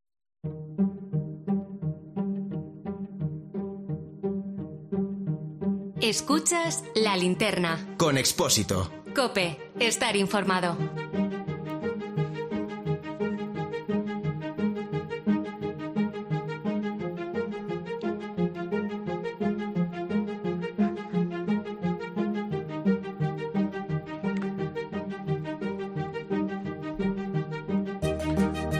Escuchas La Linterna. Con Expósito. COPE. Estar informado.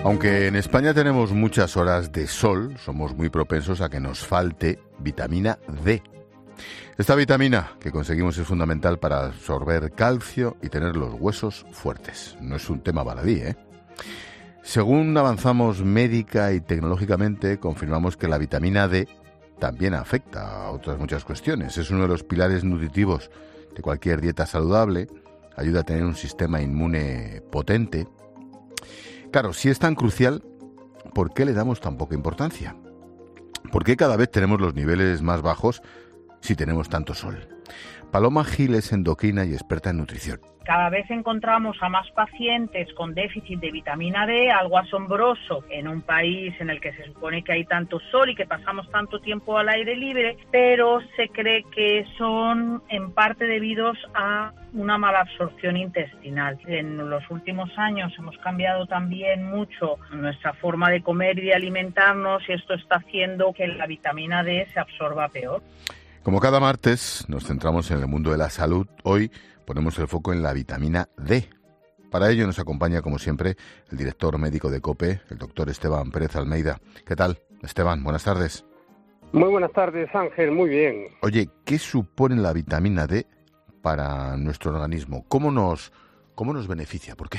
Aunque en España tenemos muchas horas de sol, somos muy propensos a que nos falte vitamina D. Esta vitamina que conseguimos es fundamental para absorber calcio y tener los huesos fuertes. No es un tema baladí, ¿eh? Según avanzamos médica y tecnológicamente, confirmamos que la vitamina D también afecta a otras muchas cuestiones. Es uno de los pilares nutritivos de cualquier dieta saludable. Ayuda a tener un sistema inmune potente. Claro, si es tan crucial, ¿por qué le damos tan poca importancia? ¿Por qué cada vez tenemos los niveles más bajos si tenemos tanto sol? Paloma Gil es endocrina y experta en nutrición. Cada vez encontramos a más pacientes con déficit de vitamina D, algo asombroso en un país en el que se supone que hay tanto sol y que pasamos tanto tiempo al aire libre, pero se cree que son en parte debidos a una mala absorción intestinal. En los últimos años hemos cambiado también mucho nuestra forma de comer y de alimentarnos y esto está haciendo que la vitamina D se absorba peor. Como cada martes nos centramos en el mundo de la salud, hoy ponemos el foco en la vitamina D. Para ello nos acompaña, como siempre, el director médico de COPE, el doctor Esteban Pérez Almeida. ¿Qué tal, Esteban? Buenas tardes. Muy buenas tardes, Ángel. Muy bien. Oye, ¿qué supone la vitamina D para nuestro organismo? ¿Cómo nos beneficia? ¿Por qué?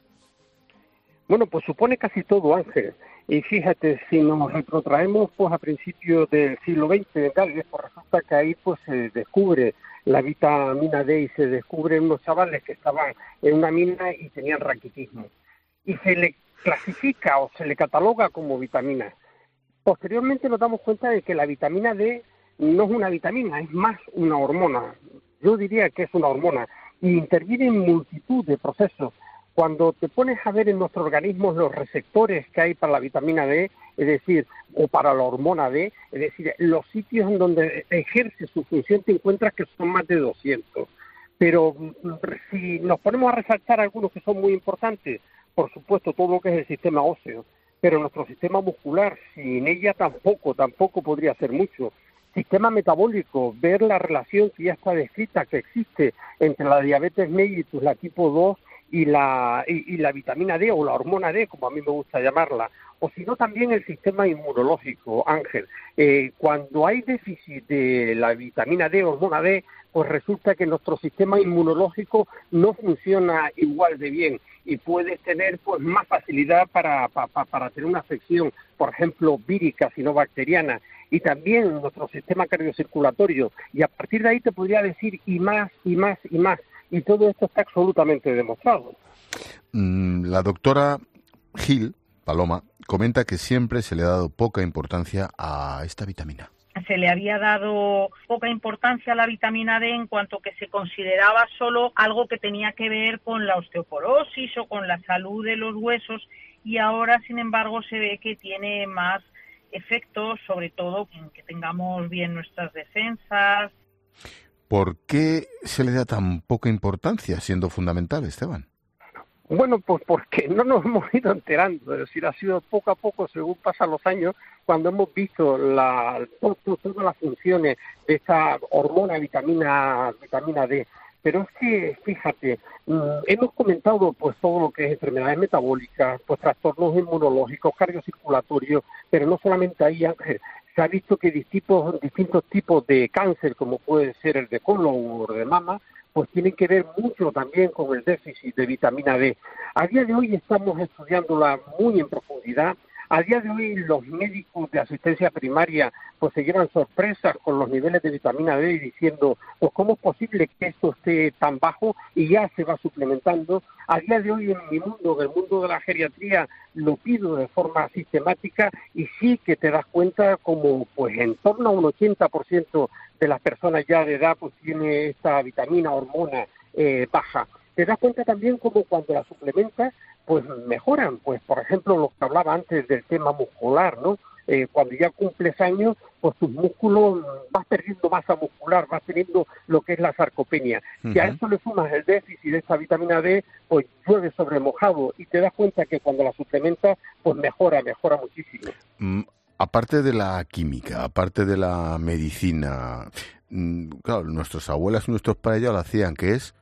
Bueno, pues supone casi todo, Ángel. Y fíjate, si nos retrotraemos pues a principios del siglo XX de Gales, pues resulta que ahí pues se descubre la vitamina D y se descubren unos chavales que estaban en una mina y tenían raquitismo. Y se le clasifica o se le cataloga como vitamina. Posteriormente nos damos cuenta de que la vitamina D no es una vitamina, es más una hormona. Yo diría que es una hormona y interviene en multitud de procesos. Cuando te pones a ver en nuestro organismo los receptores que hay para la vitamina D, es decir, o para la hormona D, es decir, los sitios en donde ejerce su función te encuentras que son más de 200. Pero si nos ponemos a resaltar algunos que son muy importantes, por supuesto todo lo que es el sistema óseo, pero nuestro sistema muscular, sin ella tampoco podría hacer mucho. Sistema metabólico, ver la relación que ya está descrita, que existe entre la diabetes mellitus, la tipo 2, y la vitamina D o la hormona D, como a mí me gusta llamarla, o si no también el sistema inmunológico, Ángel. Cuando hay déficit de la vitamina D, hormona D, pues resulta que nuestro sistema inmunológico no funciona igual de bien y puedes tener pues más facilidad para tener una afección, por ejemplo, vírica, sino bacteriana, y también nuestro sistema cardiocirculatorio, y a partir de ahí te podría decir y más. Y todo esto está absolutamente demostrado. La doctora Gil, Paloma, comenta que siempre se le ha dado poca importancia a esta vitamina. Se le había dado poca importancia a la vitamina D en cuanto que se consideraba solo algo que tenía que ver con la osteoporosis o con la salud de los huesos y ahora, sin embargo, se ve que tiene más efectos, sobre todo en que tengamos bien nuestras defensas. ¿Por qué se le da tan poca importancia, siendo fundamental, Esteban? Bueno, pues porque no nos hemos ido enterando, es decir, ha sido poco a poco, según pasan los años, cuando hemos visto todas las funciones de esta hormona vitamina D. Pero es que, fíjate, hemos comentado pues todo lo que es enfermedades metabólicas, pues trastornos inmunológicos, cardiocirculatorios, pero no solamente ahí, Ángel. Se ha visto que distintos tipos de cáncer, como puede ser el de colon o el de mama, pues tienen que ver mucho también con el déficit de vitamina D. A día de hoy estamos estudiándola muy en profundidad. A día de hoy los médicos de asistencia primaria pues se llevan sorpresas con los niveles de vitamina D diciendo pues cómo es posible que esto esté tan bajo y ya se va suplementando. A día de hoy en mi mundo, en el mundo de la geriatría, lo pido de forma sistemática y sí que te das cuenta como pues en torno a un 80% de las personas ya de edad pues tiene esta vitamina, hormona baja. Te das cuenta también como cuando la suplementas pues mejoran, pues por ejemplo lo que hablaba antes del tema muscular, ¿no? Cuando ya cumples años, pues tus músculos vas perdiendo masa muscular, vas teniendo lo que es la sarcopenia. Si a eso le sumas el déficit de esta vitamina D, pues llueve sobre mojado y te das cuenta que cuando la suplementas, pues mejora muchísimo. Aparte de la química, aparte de la medicina, claro, nuestras abuelas y nuestros padres ya lo hacían, que es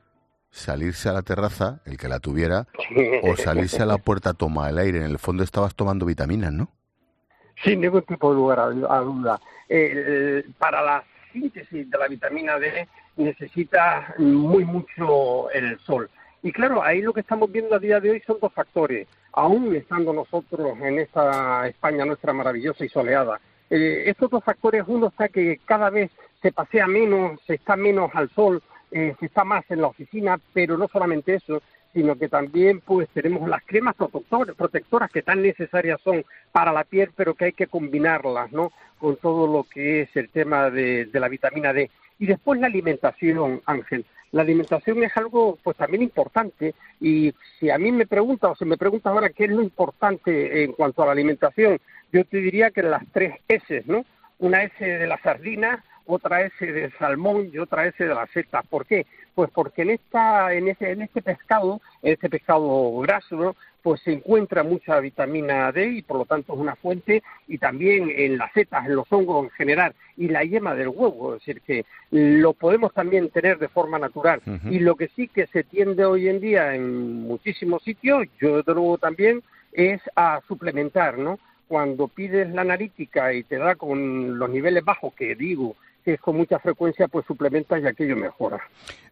salirse a la terraza, el que la tuviera, o salirse a la puerta a tomar el aire. En el fondo estabas tomando vitaminas, ¿no? Sin ningún tipo de lugar a duda. Para la síntesis de la vitamina D necesita mucho el sol. Y claro, ahí lo que estamos viendo a día de hoy son dos factores. Aún estando nosotros en esta España nuestra maravillosa y soleada, estos dos factores, uno está que cada vez se pasea menos, se está menos al sol, se está más en la oficina, pero no solamente eso, sino que también pues tenemos las cremas protectoras que tan necesarias son para la piel, pero que hay que combinarlas, ¿no?, con todo lo que es el tema de la vitamina D. Y después la alimentación, Ángel. La alimentación es algo pues también importante, y si a mí me pregunta o se me pregunta ahora qué es lo importante en cuanto a la alimentación, yo te diría que las 3 S, ¿no? Una S de la sardina, otra S del salmón y otra S de la seta. ¿Por qué? Pues porque en este pescado graso, ¿no?, pues se encuentra mucha vitamina D y por lo tanto es una fuente, y también en las setas, en los hongos en general, y la yema del huevo, es decir, que lo podemos también tener de forma natural. Y lo que sí que se tiende hoy en día en muchísimos sitios, yo desde luego también, es a suplementar, ¿no? Cuando pides la analítica y te da con los niveles bajos, que digo que es con mucha frecuencia, pues suplementas y aquello mejora.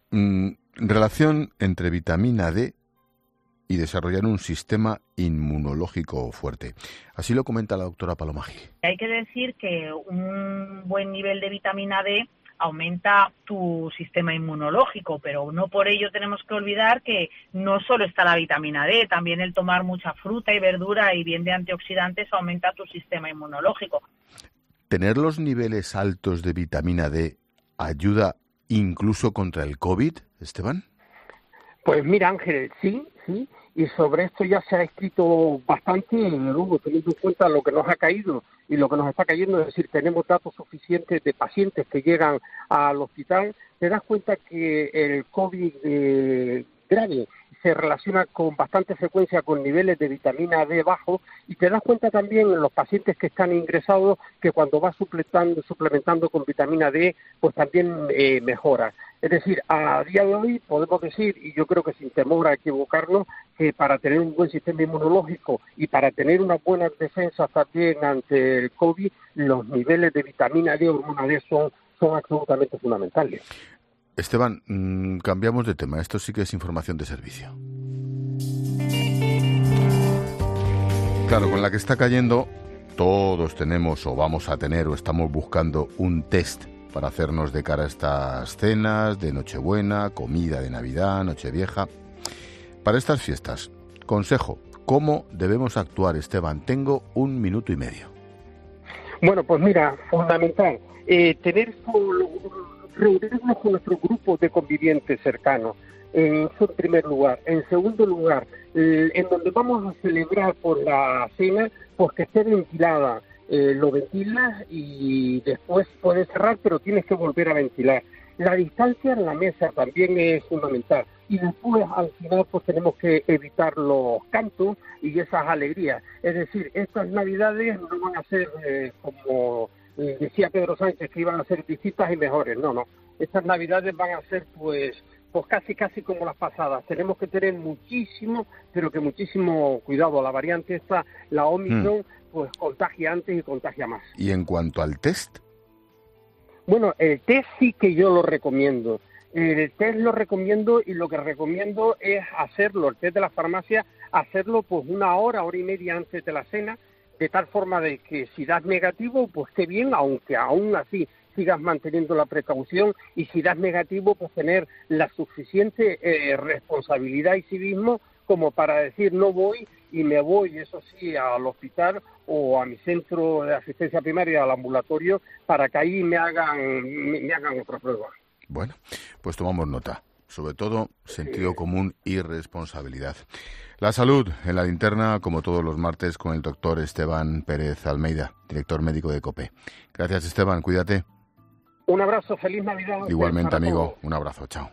Relación entre vitamina D y desarrollar un sistema inmunológico fuerte. Así lo comenta la doctora Paloma Gil. Hay que decir que un buen nivel de vitamina D aumenta tu sistema inmunológico, pero no por ello tenemos que olvidar que no solo está la vitamina D, también el tomar mucha fruta y verdura y bien de antioxidantes aumenta tu sistema inmunológico. ¿Tener los niveles altos de vitamina D ayuda incluso contra el COVID, Esteban? Pues mira, Ángel, sí, y sobre esto ya se ha escrito bastante, luego teniendo en cuenta lo que nos ha caído y lo que nos está cayendo, es decir, tenemos datos suficientes de pacientes que llegan al hospital. Te das cuenta que el COVID grave se relaciona con bastante frecuencia con niveles de vitamina D bajos, y te das cuenta también en los pacientes que están ingresados que cuando vas suplementando con vitamina D, pues también mejora. Es decir, a día de hoy podemos decir, y yo creo que sin temor a equivocarnos, que para tener un buen sistema inmunológico y para tener unas buenas defensas también ante el COVID, los niveles de vitamina D, hormona D, son absolutamente fundamentales. Esteban, cambiamos de tema. Esto sí que es información de servicio. Claro, con la que está cayendo, todos tenemos o vamos a tener o estamos buscando un test para hacernos de cara a estas cenas de Nochebuena, comida de Navidad, Nochevieja. Para estas fiestas, consejo, ¿cómo debemos actuar, Esteban? Tengo 1 minuto y medio. Bueno, pues mira, fundamental, reunirnos con nuestro grupo de convivientes cercanos, eso en primer lugar. En segundo lugar, en donde vamos a celebrar por la cena, pues que esté ventilada. Lo ventilas y después puedes cerrar, pero tienes que volver a ventilar. La distancia en la mesa también es fundamental. Y después, al final, pues tenemos que evitar los cantos y esas alegrías. Es decir, estas Navidades no van a ser como decía Pedro Sánchez, que iban a ser distintas y mejores. No. Estas Navidades van a ser pues casi como las pasadas. Tenemos que tener muchísimo, pero que muchísimo cuidado. La variante esta, la Omicron, pues contagia antes y contagia más. ¿Y en cuanto al test? Bueno, el test sí que yo lo recomiendo. El test lo recomiendo, y lo que recomiendo es hacerlo, el test de la farmacia, hacerlo pues 1 hora, 1 hora y media antes de la cena, de tal forma de que si das negativo, pues qué bien, aunque aún así sigas manteniendo la precaución, y si das negativo, pues tener la suficiente responsabilidad y civismo como para decir no voy y me voy, eso sí, al hospital o a mi centro de asistencia primaria, al ambulatorio, para que ahí me hagan otra prueba. Bueno, pues tomamos nota. Sobre todo, sentido común y responsabilidad. La salud en la linterna, como todos los martes, con el doctor Esteban Pérez Almeida, director médico de COPE. Gracias, Esteban, cuídate. Un abrazo, feliz Navidad. Igualmente, amigo, un abrazo, chao.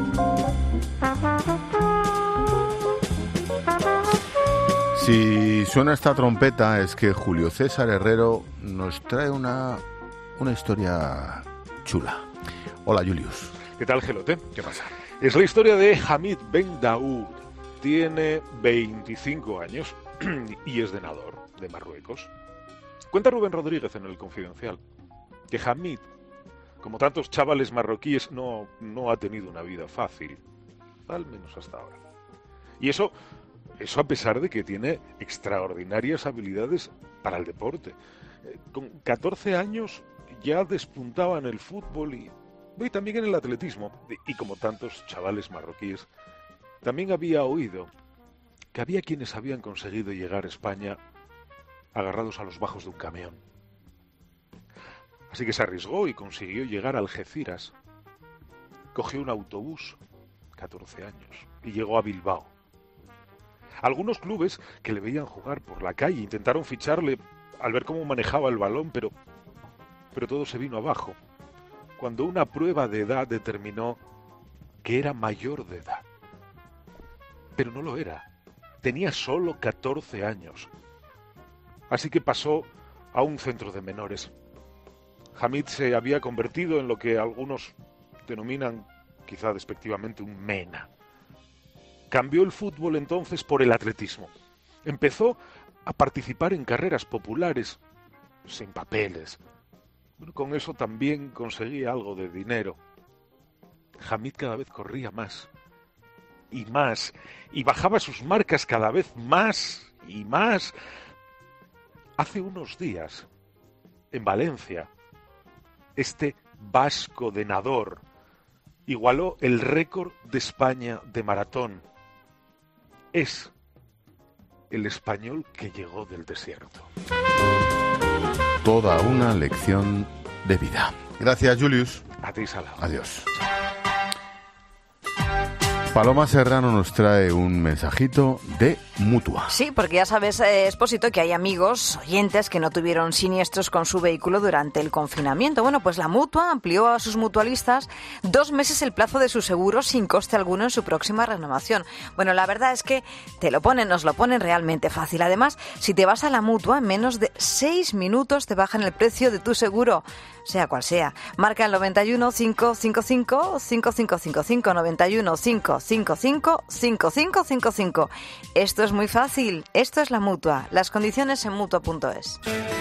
Si suena esta trompeta es que Julio César Herrero nos trae una historia chula. Hola, Julius. ¿Qué tal, Gelote? ¿Qué pasa? Es la historia de Hamid Ben Daoud. Tiene 25 años y es de Nador, de Marruecos. Cuenta Rubén Rodríguez en El Confidencial que Hamid, como tantos chavales marroquíes, no ha tenido una vida fácil, al menos hasta ahora. Y eso a pesar de que tiene extraordinarias habilidades para el deporte. Con 14 años ya despuntaba en el fútbol y también en el atletismo. Y como tantos chavales marroquíes, también había oído que había quienes habían conseguido llegar a España agarrados a los bajos de un camión. Así que se arriesgó y consiguió llegar a Algeciras. Cogió un autobús, 14 años, y llegó a Bilbao. Algunos clubes que le veían jugar por la calle intentaron ficharle al ver cómo manejaba el balón, pero todo se vino abajo cuando una prueba de edad determinó que era mayor de edad. Pero no lo era. Tenía solo 14 años. Así que pasó a un centro de menores. Hamid se había convertido en lo que algunos denominan, quizá despectivamente, un mena. Cambió el fútbol entonces por el atletismo. Empezó a participar en carreras populares, sin papeles. Bueno, con eso también conseguía algo de dinero. Hamid cada vez corría más y más, y bajaba sus marcas cada vez más y más. Hace unos días, en Valencia, este vasco de Nador igualó el récord de España de maratón. Es el español que llegó del desierto. Toda una lección de vida. Gracias, Julius. A ti, Sala. Adiós. Paloma Serrano nos trae un mensajito de Mutua. Sí, porque ya sabes, Expósito, que hay amigos, oyentes que no tuvieron siniestros con su vehículo durante el confinamiento. Bueno, pues la Mutua amplió a sus mutualistas 2 meses el plazo de su seguro sin coste alguno en su próxima renovación. Bueno, la verdad es que nos lo ponen realmente fácil. Además, si te vas a la Mutua, en menos de 6 minutos te bajan el precio de tu seguro, sea cual sea. Marca el 91 555 5555 91 555 5555. Esto es muy fácil. Esto es la Mutua. Las condiciones en Mutua.es.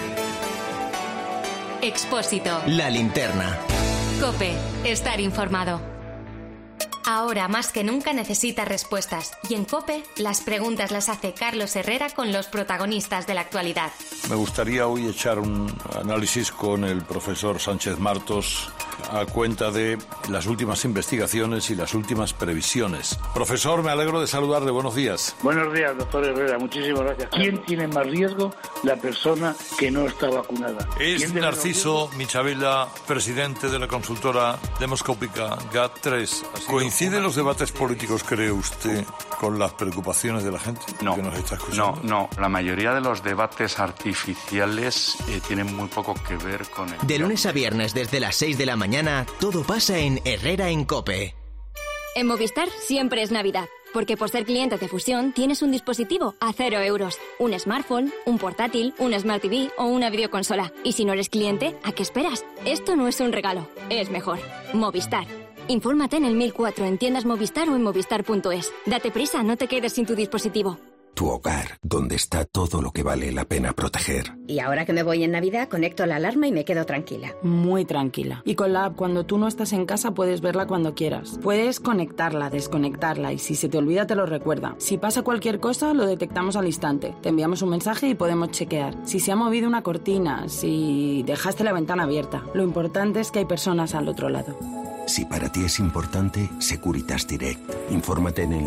Expósito. La linterna. COPE. Estar informado. Ahora más que nunca necesita respuestas. Y en COPE las preguntas las hace Carlos Herrera con los protagonistas de la actualidad. Me gustaría hoy echar un análisis con el profesor Sánchez Martos a cuenta de las últimas investigaciones y las últimas previsiones. Profesor, me alegro de saludarle. Buenos días. Buenos días, doctor Herrera. Muchísimas gracias. ¿Quién tiene más riesgo? La persona que no está vacunada. Es Narciso Michavela, presidente de la consultora demoscópica GAT3. ¿Coinciden los debates políticos, cree usted, con las preocupaciones de la gente que nos está escuchando? No. La mayoría de los debates artificiales tienen muy poco que ver con el... De lunes a viernes desde las 6 de la mañana, todo pasa en Herrera en COPE. En Movistar siempre es Navidad, porque por ser cliente de Fusión tienes un dispositivo a 0 euros, un smartphone, un portátil, un Smart TV o una videoconsola. Y si no eres cliente, ¿a qué esperas? Esto no es un regalo, es mejor. Movistar. Infórmate en el 1004 en tiendas Movistar o en movistar.es. Date prisa, no te quedes sin tu dispositivo. Tu hogar, donde está todo lo que vale la pena proteger. Y ahora que me voy en Navidad, conecto la alarma y me quedo tranquila. Muy tranquila. Y con la app, cuando tú no estás en casa, puedes verla cuando quieras. Puedes conectarla, desconectarla y si se te olvida, te lo recuerda. Si pasa cualquier cosa, lo detectamos al instante. Te enviamos un mensaje y podemos chequear. Si se ha movido una cortina, si dejaste la ventana abierta. Lo importante es que hay personas al otro lado. Si para ti es importante, Securitas Direct. Infórmate en el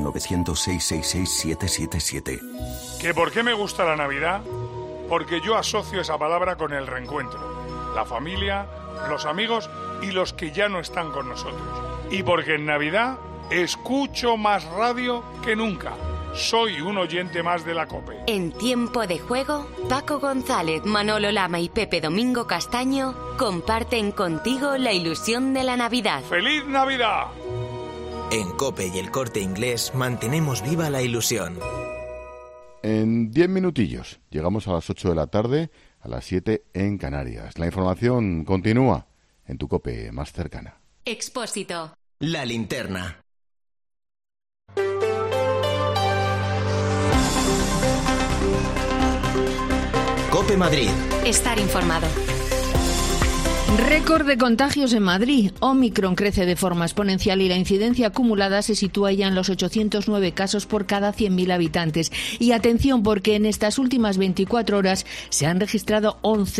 900-666-777. ¿Que por qué me gusta la Navidad? Porque yo asocio esa palabra con el reencuentro. La familia, los amigos y los que ya no están con nosotros. Y porque en Navidad escucho más radio que nunca. Soy un oyente más de la COPE. En tiempo de juego, Paco González, Manolo Lama y Pepe Domingo Castaño comparten contigo la ilusión de la Navidad. ¡Feliz Navidad! En COPE y El Corte Inglés mantenemos viva la ilusión. en 10 minutillos. Llegamos a las 8 de la tarde, a las 7 en Canarias. La información continúa en tu COPE más cercana. Expósito. La linterna. COPE Madrid. Estar informado. Récord de contagios en Madrid. Omicron crece de forma exponencial y la incidencia acumulada se sitúa ya en los 809 casos por cada 100.000 habitantes. Y atención, porque en estas últimas 24 horas se han registrado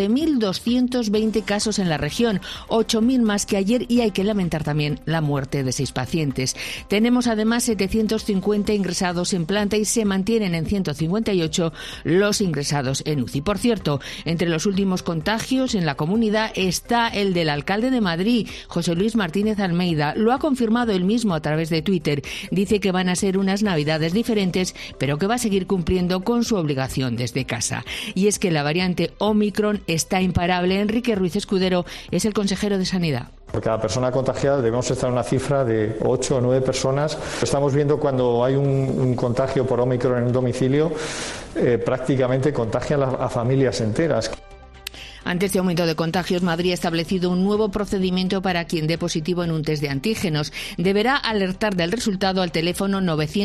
11.220 casos en la región, 8.000 más que ayer, y hay que lamentar también la muerte de 6 pacientes. Tenemos además 750 ingresados en planta y se mantienen en 158 los ingresados en UCI. Por cierto, entre los últimos contagios en la comunidad está el del alcalde de Madrid, José Luis Martínez Almeida. Lo ha confirmado él mismo a través de Twitter. Dice que van a ser unas navidades diferentes, pero que va a seguir cumpliendo con su obligación desde casa. Y es que la variante Omicron está imparable. Enrique Ruiz Escudero es el consejero de Sanidad. Por cada persona contagiada debemos estar en una cifra de 8 o 9 personas. Estamos viendo cuando hay un contagio por Omicron en un domicilio, prácticamente contagian a familias enteras. Ante este aumento de contagios, Madrid ha establecido un nuevo procedimiento para quien dé positivo en un test de antígenos. Deberá alertar del resultado al teléfono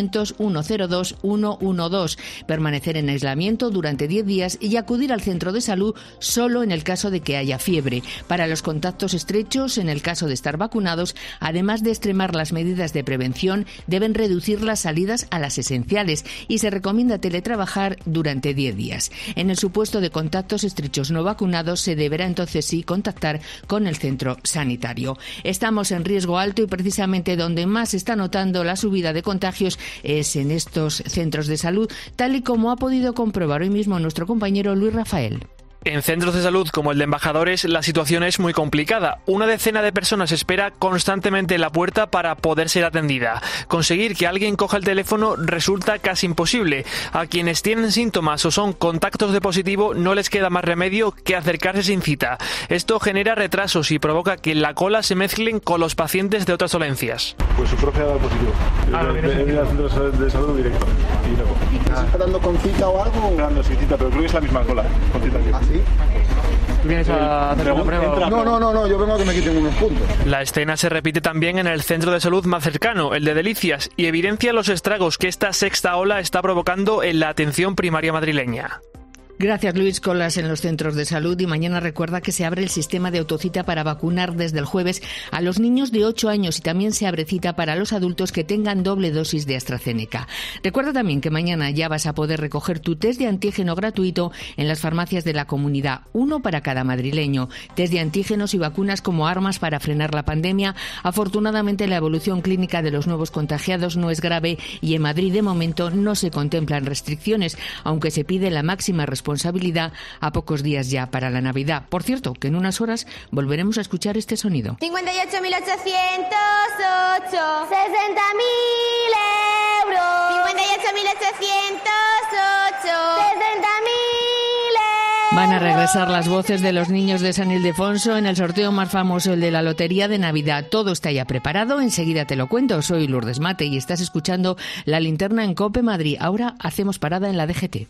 900-102-112, permanecer en aislamiento durante 10 días y acudir al centro de salud solo en el caso de que haya fiebre. Para los contactos estrechos, en el caso de estar vacunados, además de extremar las medidas de prevención, deben reducir las salidas a las esenciales y se recomienda teletrabajar durante 10 días. En el supuesto de contactos estrechos no vacunados, se deberá entonces sí contactar con el centro sanitario. Estamos en riesgo alto y precisamente donde más se está notando la subida de contagios es en estos centros de salud, tal y como ha podido comprobar hoy mismo nuestro compañero Luis Rafael. En centros de salud como el de Embajadores, la situación es muy complicada. Una decena de personas espera constantemente en la puerta para poder ser atendida. Conseguir que alguien coja el teléfono resulta casi imposible. A quienes tienen síntomas o son contactos de positivo no les queda más remedio que acercarse sin cita. Esto genera retrasos y provoca que en la cola se mezclen con los pacientes de otras dolencias. Pues su profe ha dado positivo. Viene al centro de salud directo. ¿Estás esperando con cita o algo? Esperando sin cita, pero creo que es la misma cola. Con cita aquí. ¿Sí? ¿Tú vienes a hacer una prueba? No, yo vengo a que me quiten unos puntos. La escena se repite también en el centro de salud más cercano, el de Delicias, y evidencia los estragos que esta sexta ola está provocando en la atención primaria madrileña. Gracias, Luis. Colas en los centros de salud y mañana recuerda que se abre el sistema de autocita para vacunar desde el jueves a los niños de 8 años y también se abre cita para los adultos que tengan doble dosis de AstraZeneca. Recuerda también que mañana ya vas a poder recoger tu test de antígeno gratuito en las farmacias de la comunidad, uno para cada madrileño. Test de antígenos y vacunas como armas para frenar la pandemia. Afortunadamente, la evolución clínica de los nuevos contagiados no es grave y en Madrid de momento no se contemplan restricciones, aunque se pide la máxima responsabilidad a pocos días ya para la Navidad. Por cierto, que en unas horas volveremos a escuchar este sonido. 58.808, 60.000 euros. 58.808, 60.000 euros. Van a regresar las voces de los niños de San Ildefonso en el sorteo más famoso, el de la Lotería de Navidad. Todo está ya preparado, enseguida te lo cuento. Soy Lourdes Mate y estás escuchando La Linterna en COPE Madrid. Ahora hacemos parada en la DGT,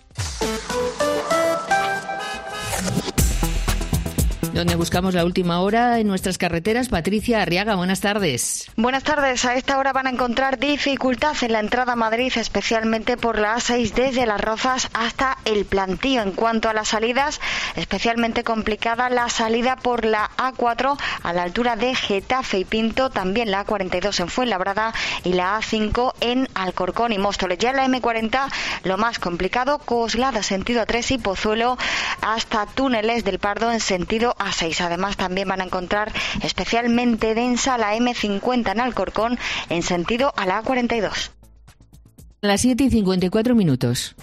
donde buscamos la última hora en nuestras carreteras. Patricia Arriaga, buenas tardes. Buenas tardes. A esta hora van a encontrar dificultad en la entrada a Madrid, especialmente por la A6 desde Las Rozas hasta El Plantío. En cuanto a las salidas, especialmente complicada la salida por la A4 a la altura de Getafe y Pinto, también la A42 en Fuenlabrada y la A5 en Alcorcón y Móstoles. Ya en la M40 lo más complicado, Coslada sentido A3 y Pozuelo hasta Túneles del Pardo en sentido A6. Además, también van a encontrar especialmente densa la M50 en Alcorcón en sentido a la A42. A las 7:54.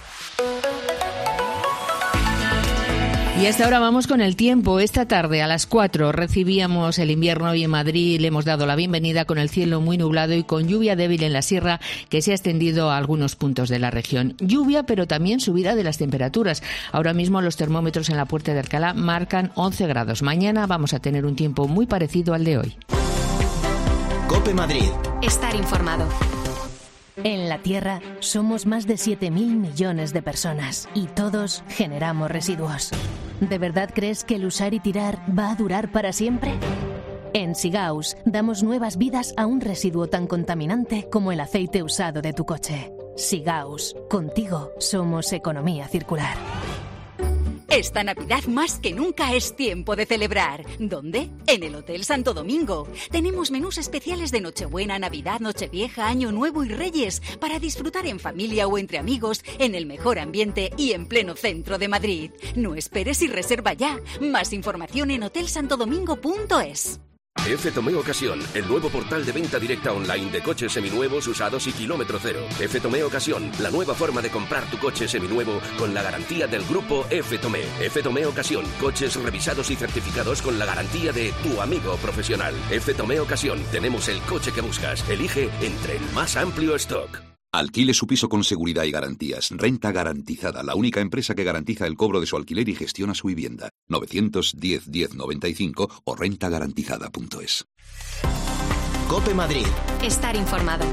Y hasta ahora vamos con el tiempo. Esta tarde a las 4 recibíamos el invierno y en Madrid le hemos dado la bienvenida con el cielo muy nublado y con lluvia débil en la sierra que se ha extendido a algunos puntos de la región. Lluvia, pero también subida de las temperaturas. Ahora mismo los termómetros en la Puerta de Alcalá marcan 11 grados. Mañana vamos a tener un tiempo muy parecido al de hoy. COPE Madrid. Estar informado. En la Tierra somos más de 7.000 millones de personas y todos generamos residuos. ¿De verdad crees que el usar y tirar va a durar para siempre? En Sigaus damos nuevas vidas a un residuo tan contaminante como el aceite usado de tu coche. Sigaus, contigo somos economía circular. Esta Navidad más que nunca es tiempo de celebrar. ¿Dónde? En el Hotel Santo Domingo. Tenemos menús especiales de Nochebuena, Navidad, Nochevieja, Año Nuevo y Reyes para disfrutar en familia o entre amigos en el mejor ambiente y en pleno centro de Madrid. No esperes y reserva ya. Más información en hotelsantodomingo.es. F-Tomé Ocasión, el nuevo portal de venta directa online de coches seminuevos, usados y kilómetro cero. F-Tomé Ocasión, la nueva forma de comprar tu coche seminuevo con la garantía del grupo F-Tomé. F-Tomé Ocasión, coches revisados y certificados con la garantía de tu amigo profesional. F-Tomé Ocasión, tenemos el coche que buscas. Elige entre el más amplio stock. Alquile su piso con seguridad y garantías. Renta Garantizada, la única empresa que garantiza el cobro de su alquiler y gestiona su vivienda. 910 1095 o rentagarantizada.es. COPE Madrid. Estar informado.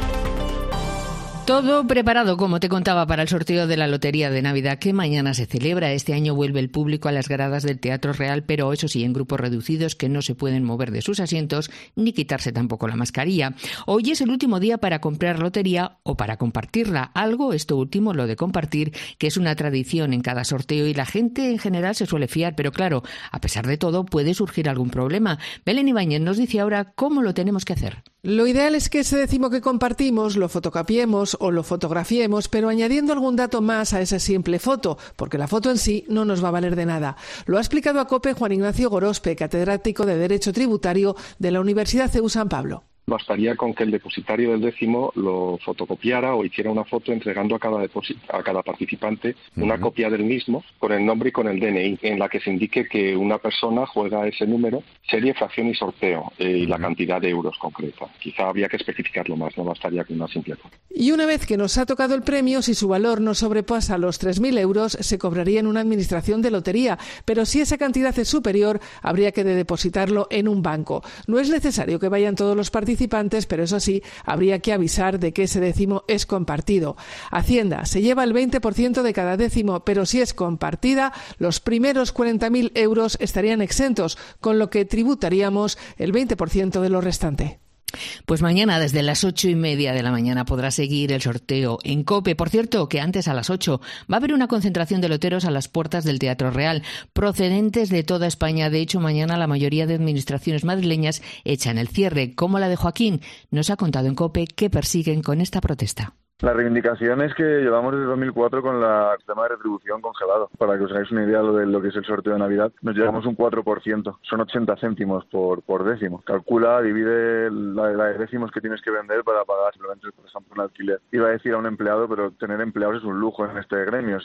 Todo preparado, como te contaba, para el sorteo de la Lotería de Navidad que mañana se celebra. Este año vuelve el público a las gradas del Teatro Real, pero eso sí, en grupos reducidos que no se pueden mover de sus asientos ni quitarse tampoco la mascarilla. Hoy es el último día para comprar lotería o para compartirla. Algo, esto último, lo de compartir, que es una tradición en cada sorteo y la gente en general se suele fiar, pero claro, a pesar de todo puede surgir algún problema. Belén Ibáñez nos dice ahora cómo lo tenemos que hacer. Lo ideal es que ese décimo que compartimos lo fotocopiemos o lo fotografiemos, pero añadiendo algún dato más a esa simple foto, porque la foto en sí no nos va a valer de nada. Lo ha explicado a COPE Juan Ignacio Gorospe, catedrático de Derecho Tributario de la Universidad CEU San Pablo. Bastaría con que el depositario del décimo lo fotocopiara o hiciera una foto entregando a cada participante una copia del mismo con el nombre y con el DNI, en la que se indique que una persona juega ese número, serie, fracción y sorteo, y la cantidad de euros concreta. Quizá habría que especificarlo más, no bastaría con una simple foto. Y una vez que nos ha tocado el premio, si su valor no sobrepasa los 3.000 euros, se cobraría en una administración de lotería, pero si esa cantidad es superior, habría que depositarlo en un banco. No es necesario que vayan todos los participantes, pero eso sí, habría que avisar de que ese décimo es compartido. Hacienda se lleva el 20% de cada décimo, pero si es compartida, los primeros 40.000 euros estarían exentos, con lo que tributaríamos el 20% de lo restante. Pues mañana desde las 8:30 de la mañana podrá seguir el sorteo en COPE. Por cierto, que antes a las 8 va a haber una concentración de loteros a las puertas del Teatro Real, procedentes de toda España. De hecho, mañana la mayoría de administraciones madrileñas echan el cierre, como la de Joaquín. Nos ha contado en COPE qué persiguen con esta protesta. La reivindicación es que llevamos desde 2004 con el sistema de retribución congelado. Para que os hagáis una idea de lo que es el sorteo de Navidad, nos llevamos un 4%. Son 80 céntimos por décimo. Calcula, divide la de décimos que tienes que vender para pagar simplemente, por ejemplo, un alquiler. Iba a decir a un empleado, pero tener empleados es un lujo en este gremio.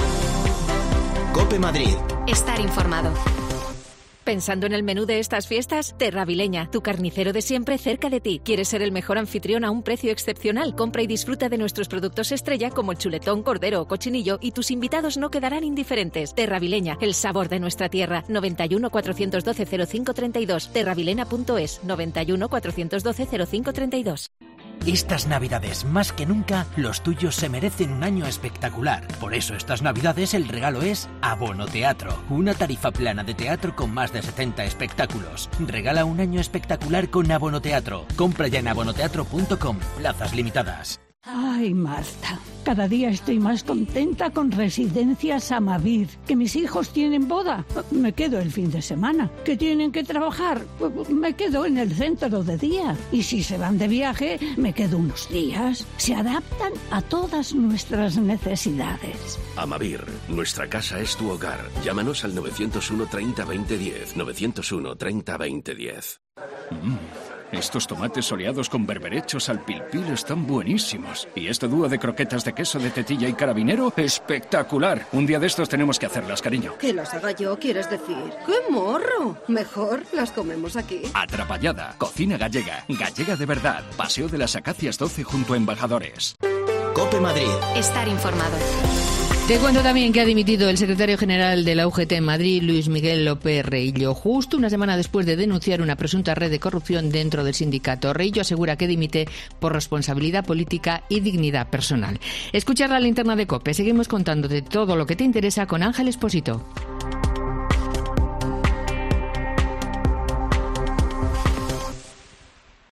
COPE Madrid. Estar informado. ¿Pensando en el menú de estas fiestas? Terravileña, tu carnicero de siempre cerca de ti. ¿Quieres ser el mejor anfitrión a un precio excepcional? Compra y disfruta de nuestros productos estrella como el chuletón, cordero o cochinillo y tus invitados no quedarán indiferentes. Terravileña, el sabor de nuestra tierra. 91 412 0532. Terravilena.es. 91 412 0532. Estas Navidades, más que nunca, los tuyos se merecen un año espectacular. Por eso estas Navidades el regalo es Abono Teatro, una tarifa plana de teatro con más de 70 espectáculos. Regala un año espectacular con Abono Teatro. Compra ya en abonoteatro.com. Plazas limitadas. Ay, Marta, cada día estoy más contenta con Residencias Amavir. Que mis hijos tienen boda, me quedo el fin de semana. Que tienen que trabajar, me quedo en el centro de día. Y si se van de viaje, me quedo unos días. Se adaptan a todas nuestras necesidades. Amavir, nuestra casa es tu hogar. Llámanos al 901 30 20 10. 901 30 20 10. Estos tomates soleados con berberechos al pilpil están buenísimos. Y este dúo de croquetas de queso de tetilla y carabinero, espectacular. Un día de estos tenemos que hacerlas, cariño. ¿Que las haga yo, quieres decir? ¡Qué morro! Mejor las comemos aquí. Atrapallada, cocina gallega. Gallega de verdad. Paseo de las Acacias 12 junto a Embajadores. COPE Madrid. Estar informado. Te cuento también que ha dimitido el secretario general de la UGT en Madrid, Luis Miguel López Reillo, justo una semana después de denunciar una presunta red de corrupción dentro del sindicato. Reillo asegura que dimite por responsabilidad política y dignidad personal. Escuchar la linterna de COPE. Seguimos contándote todo lo que te interesa con Ángel Expósito.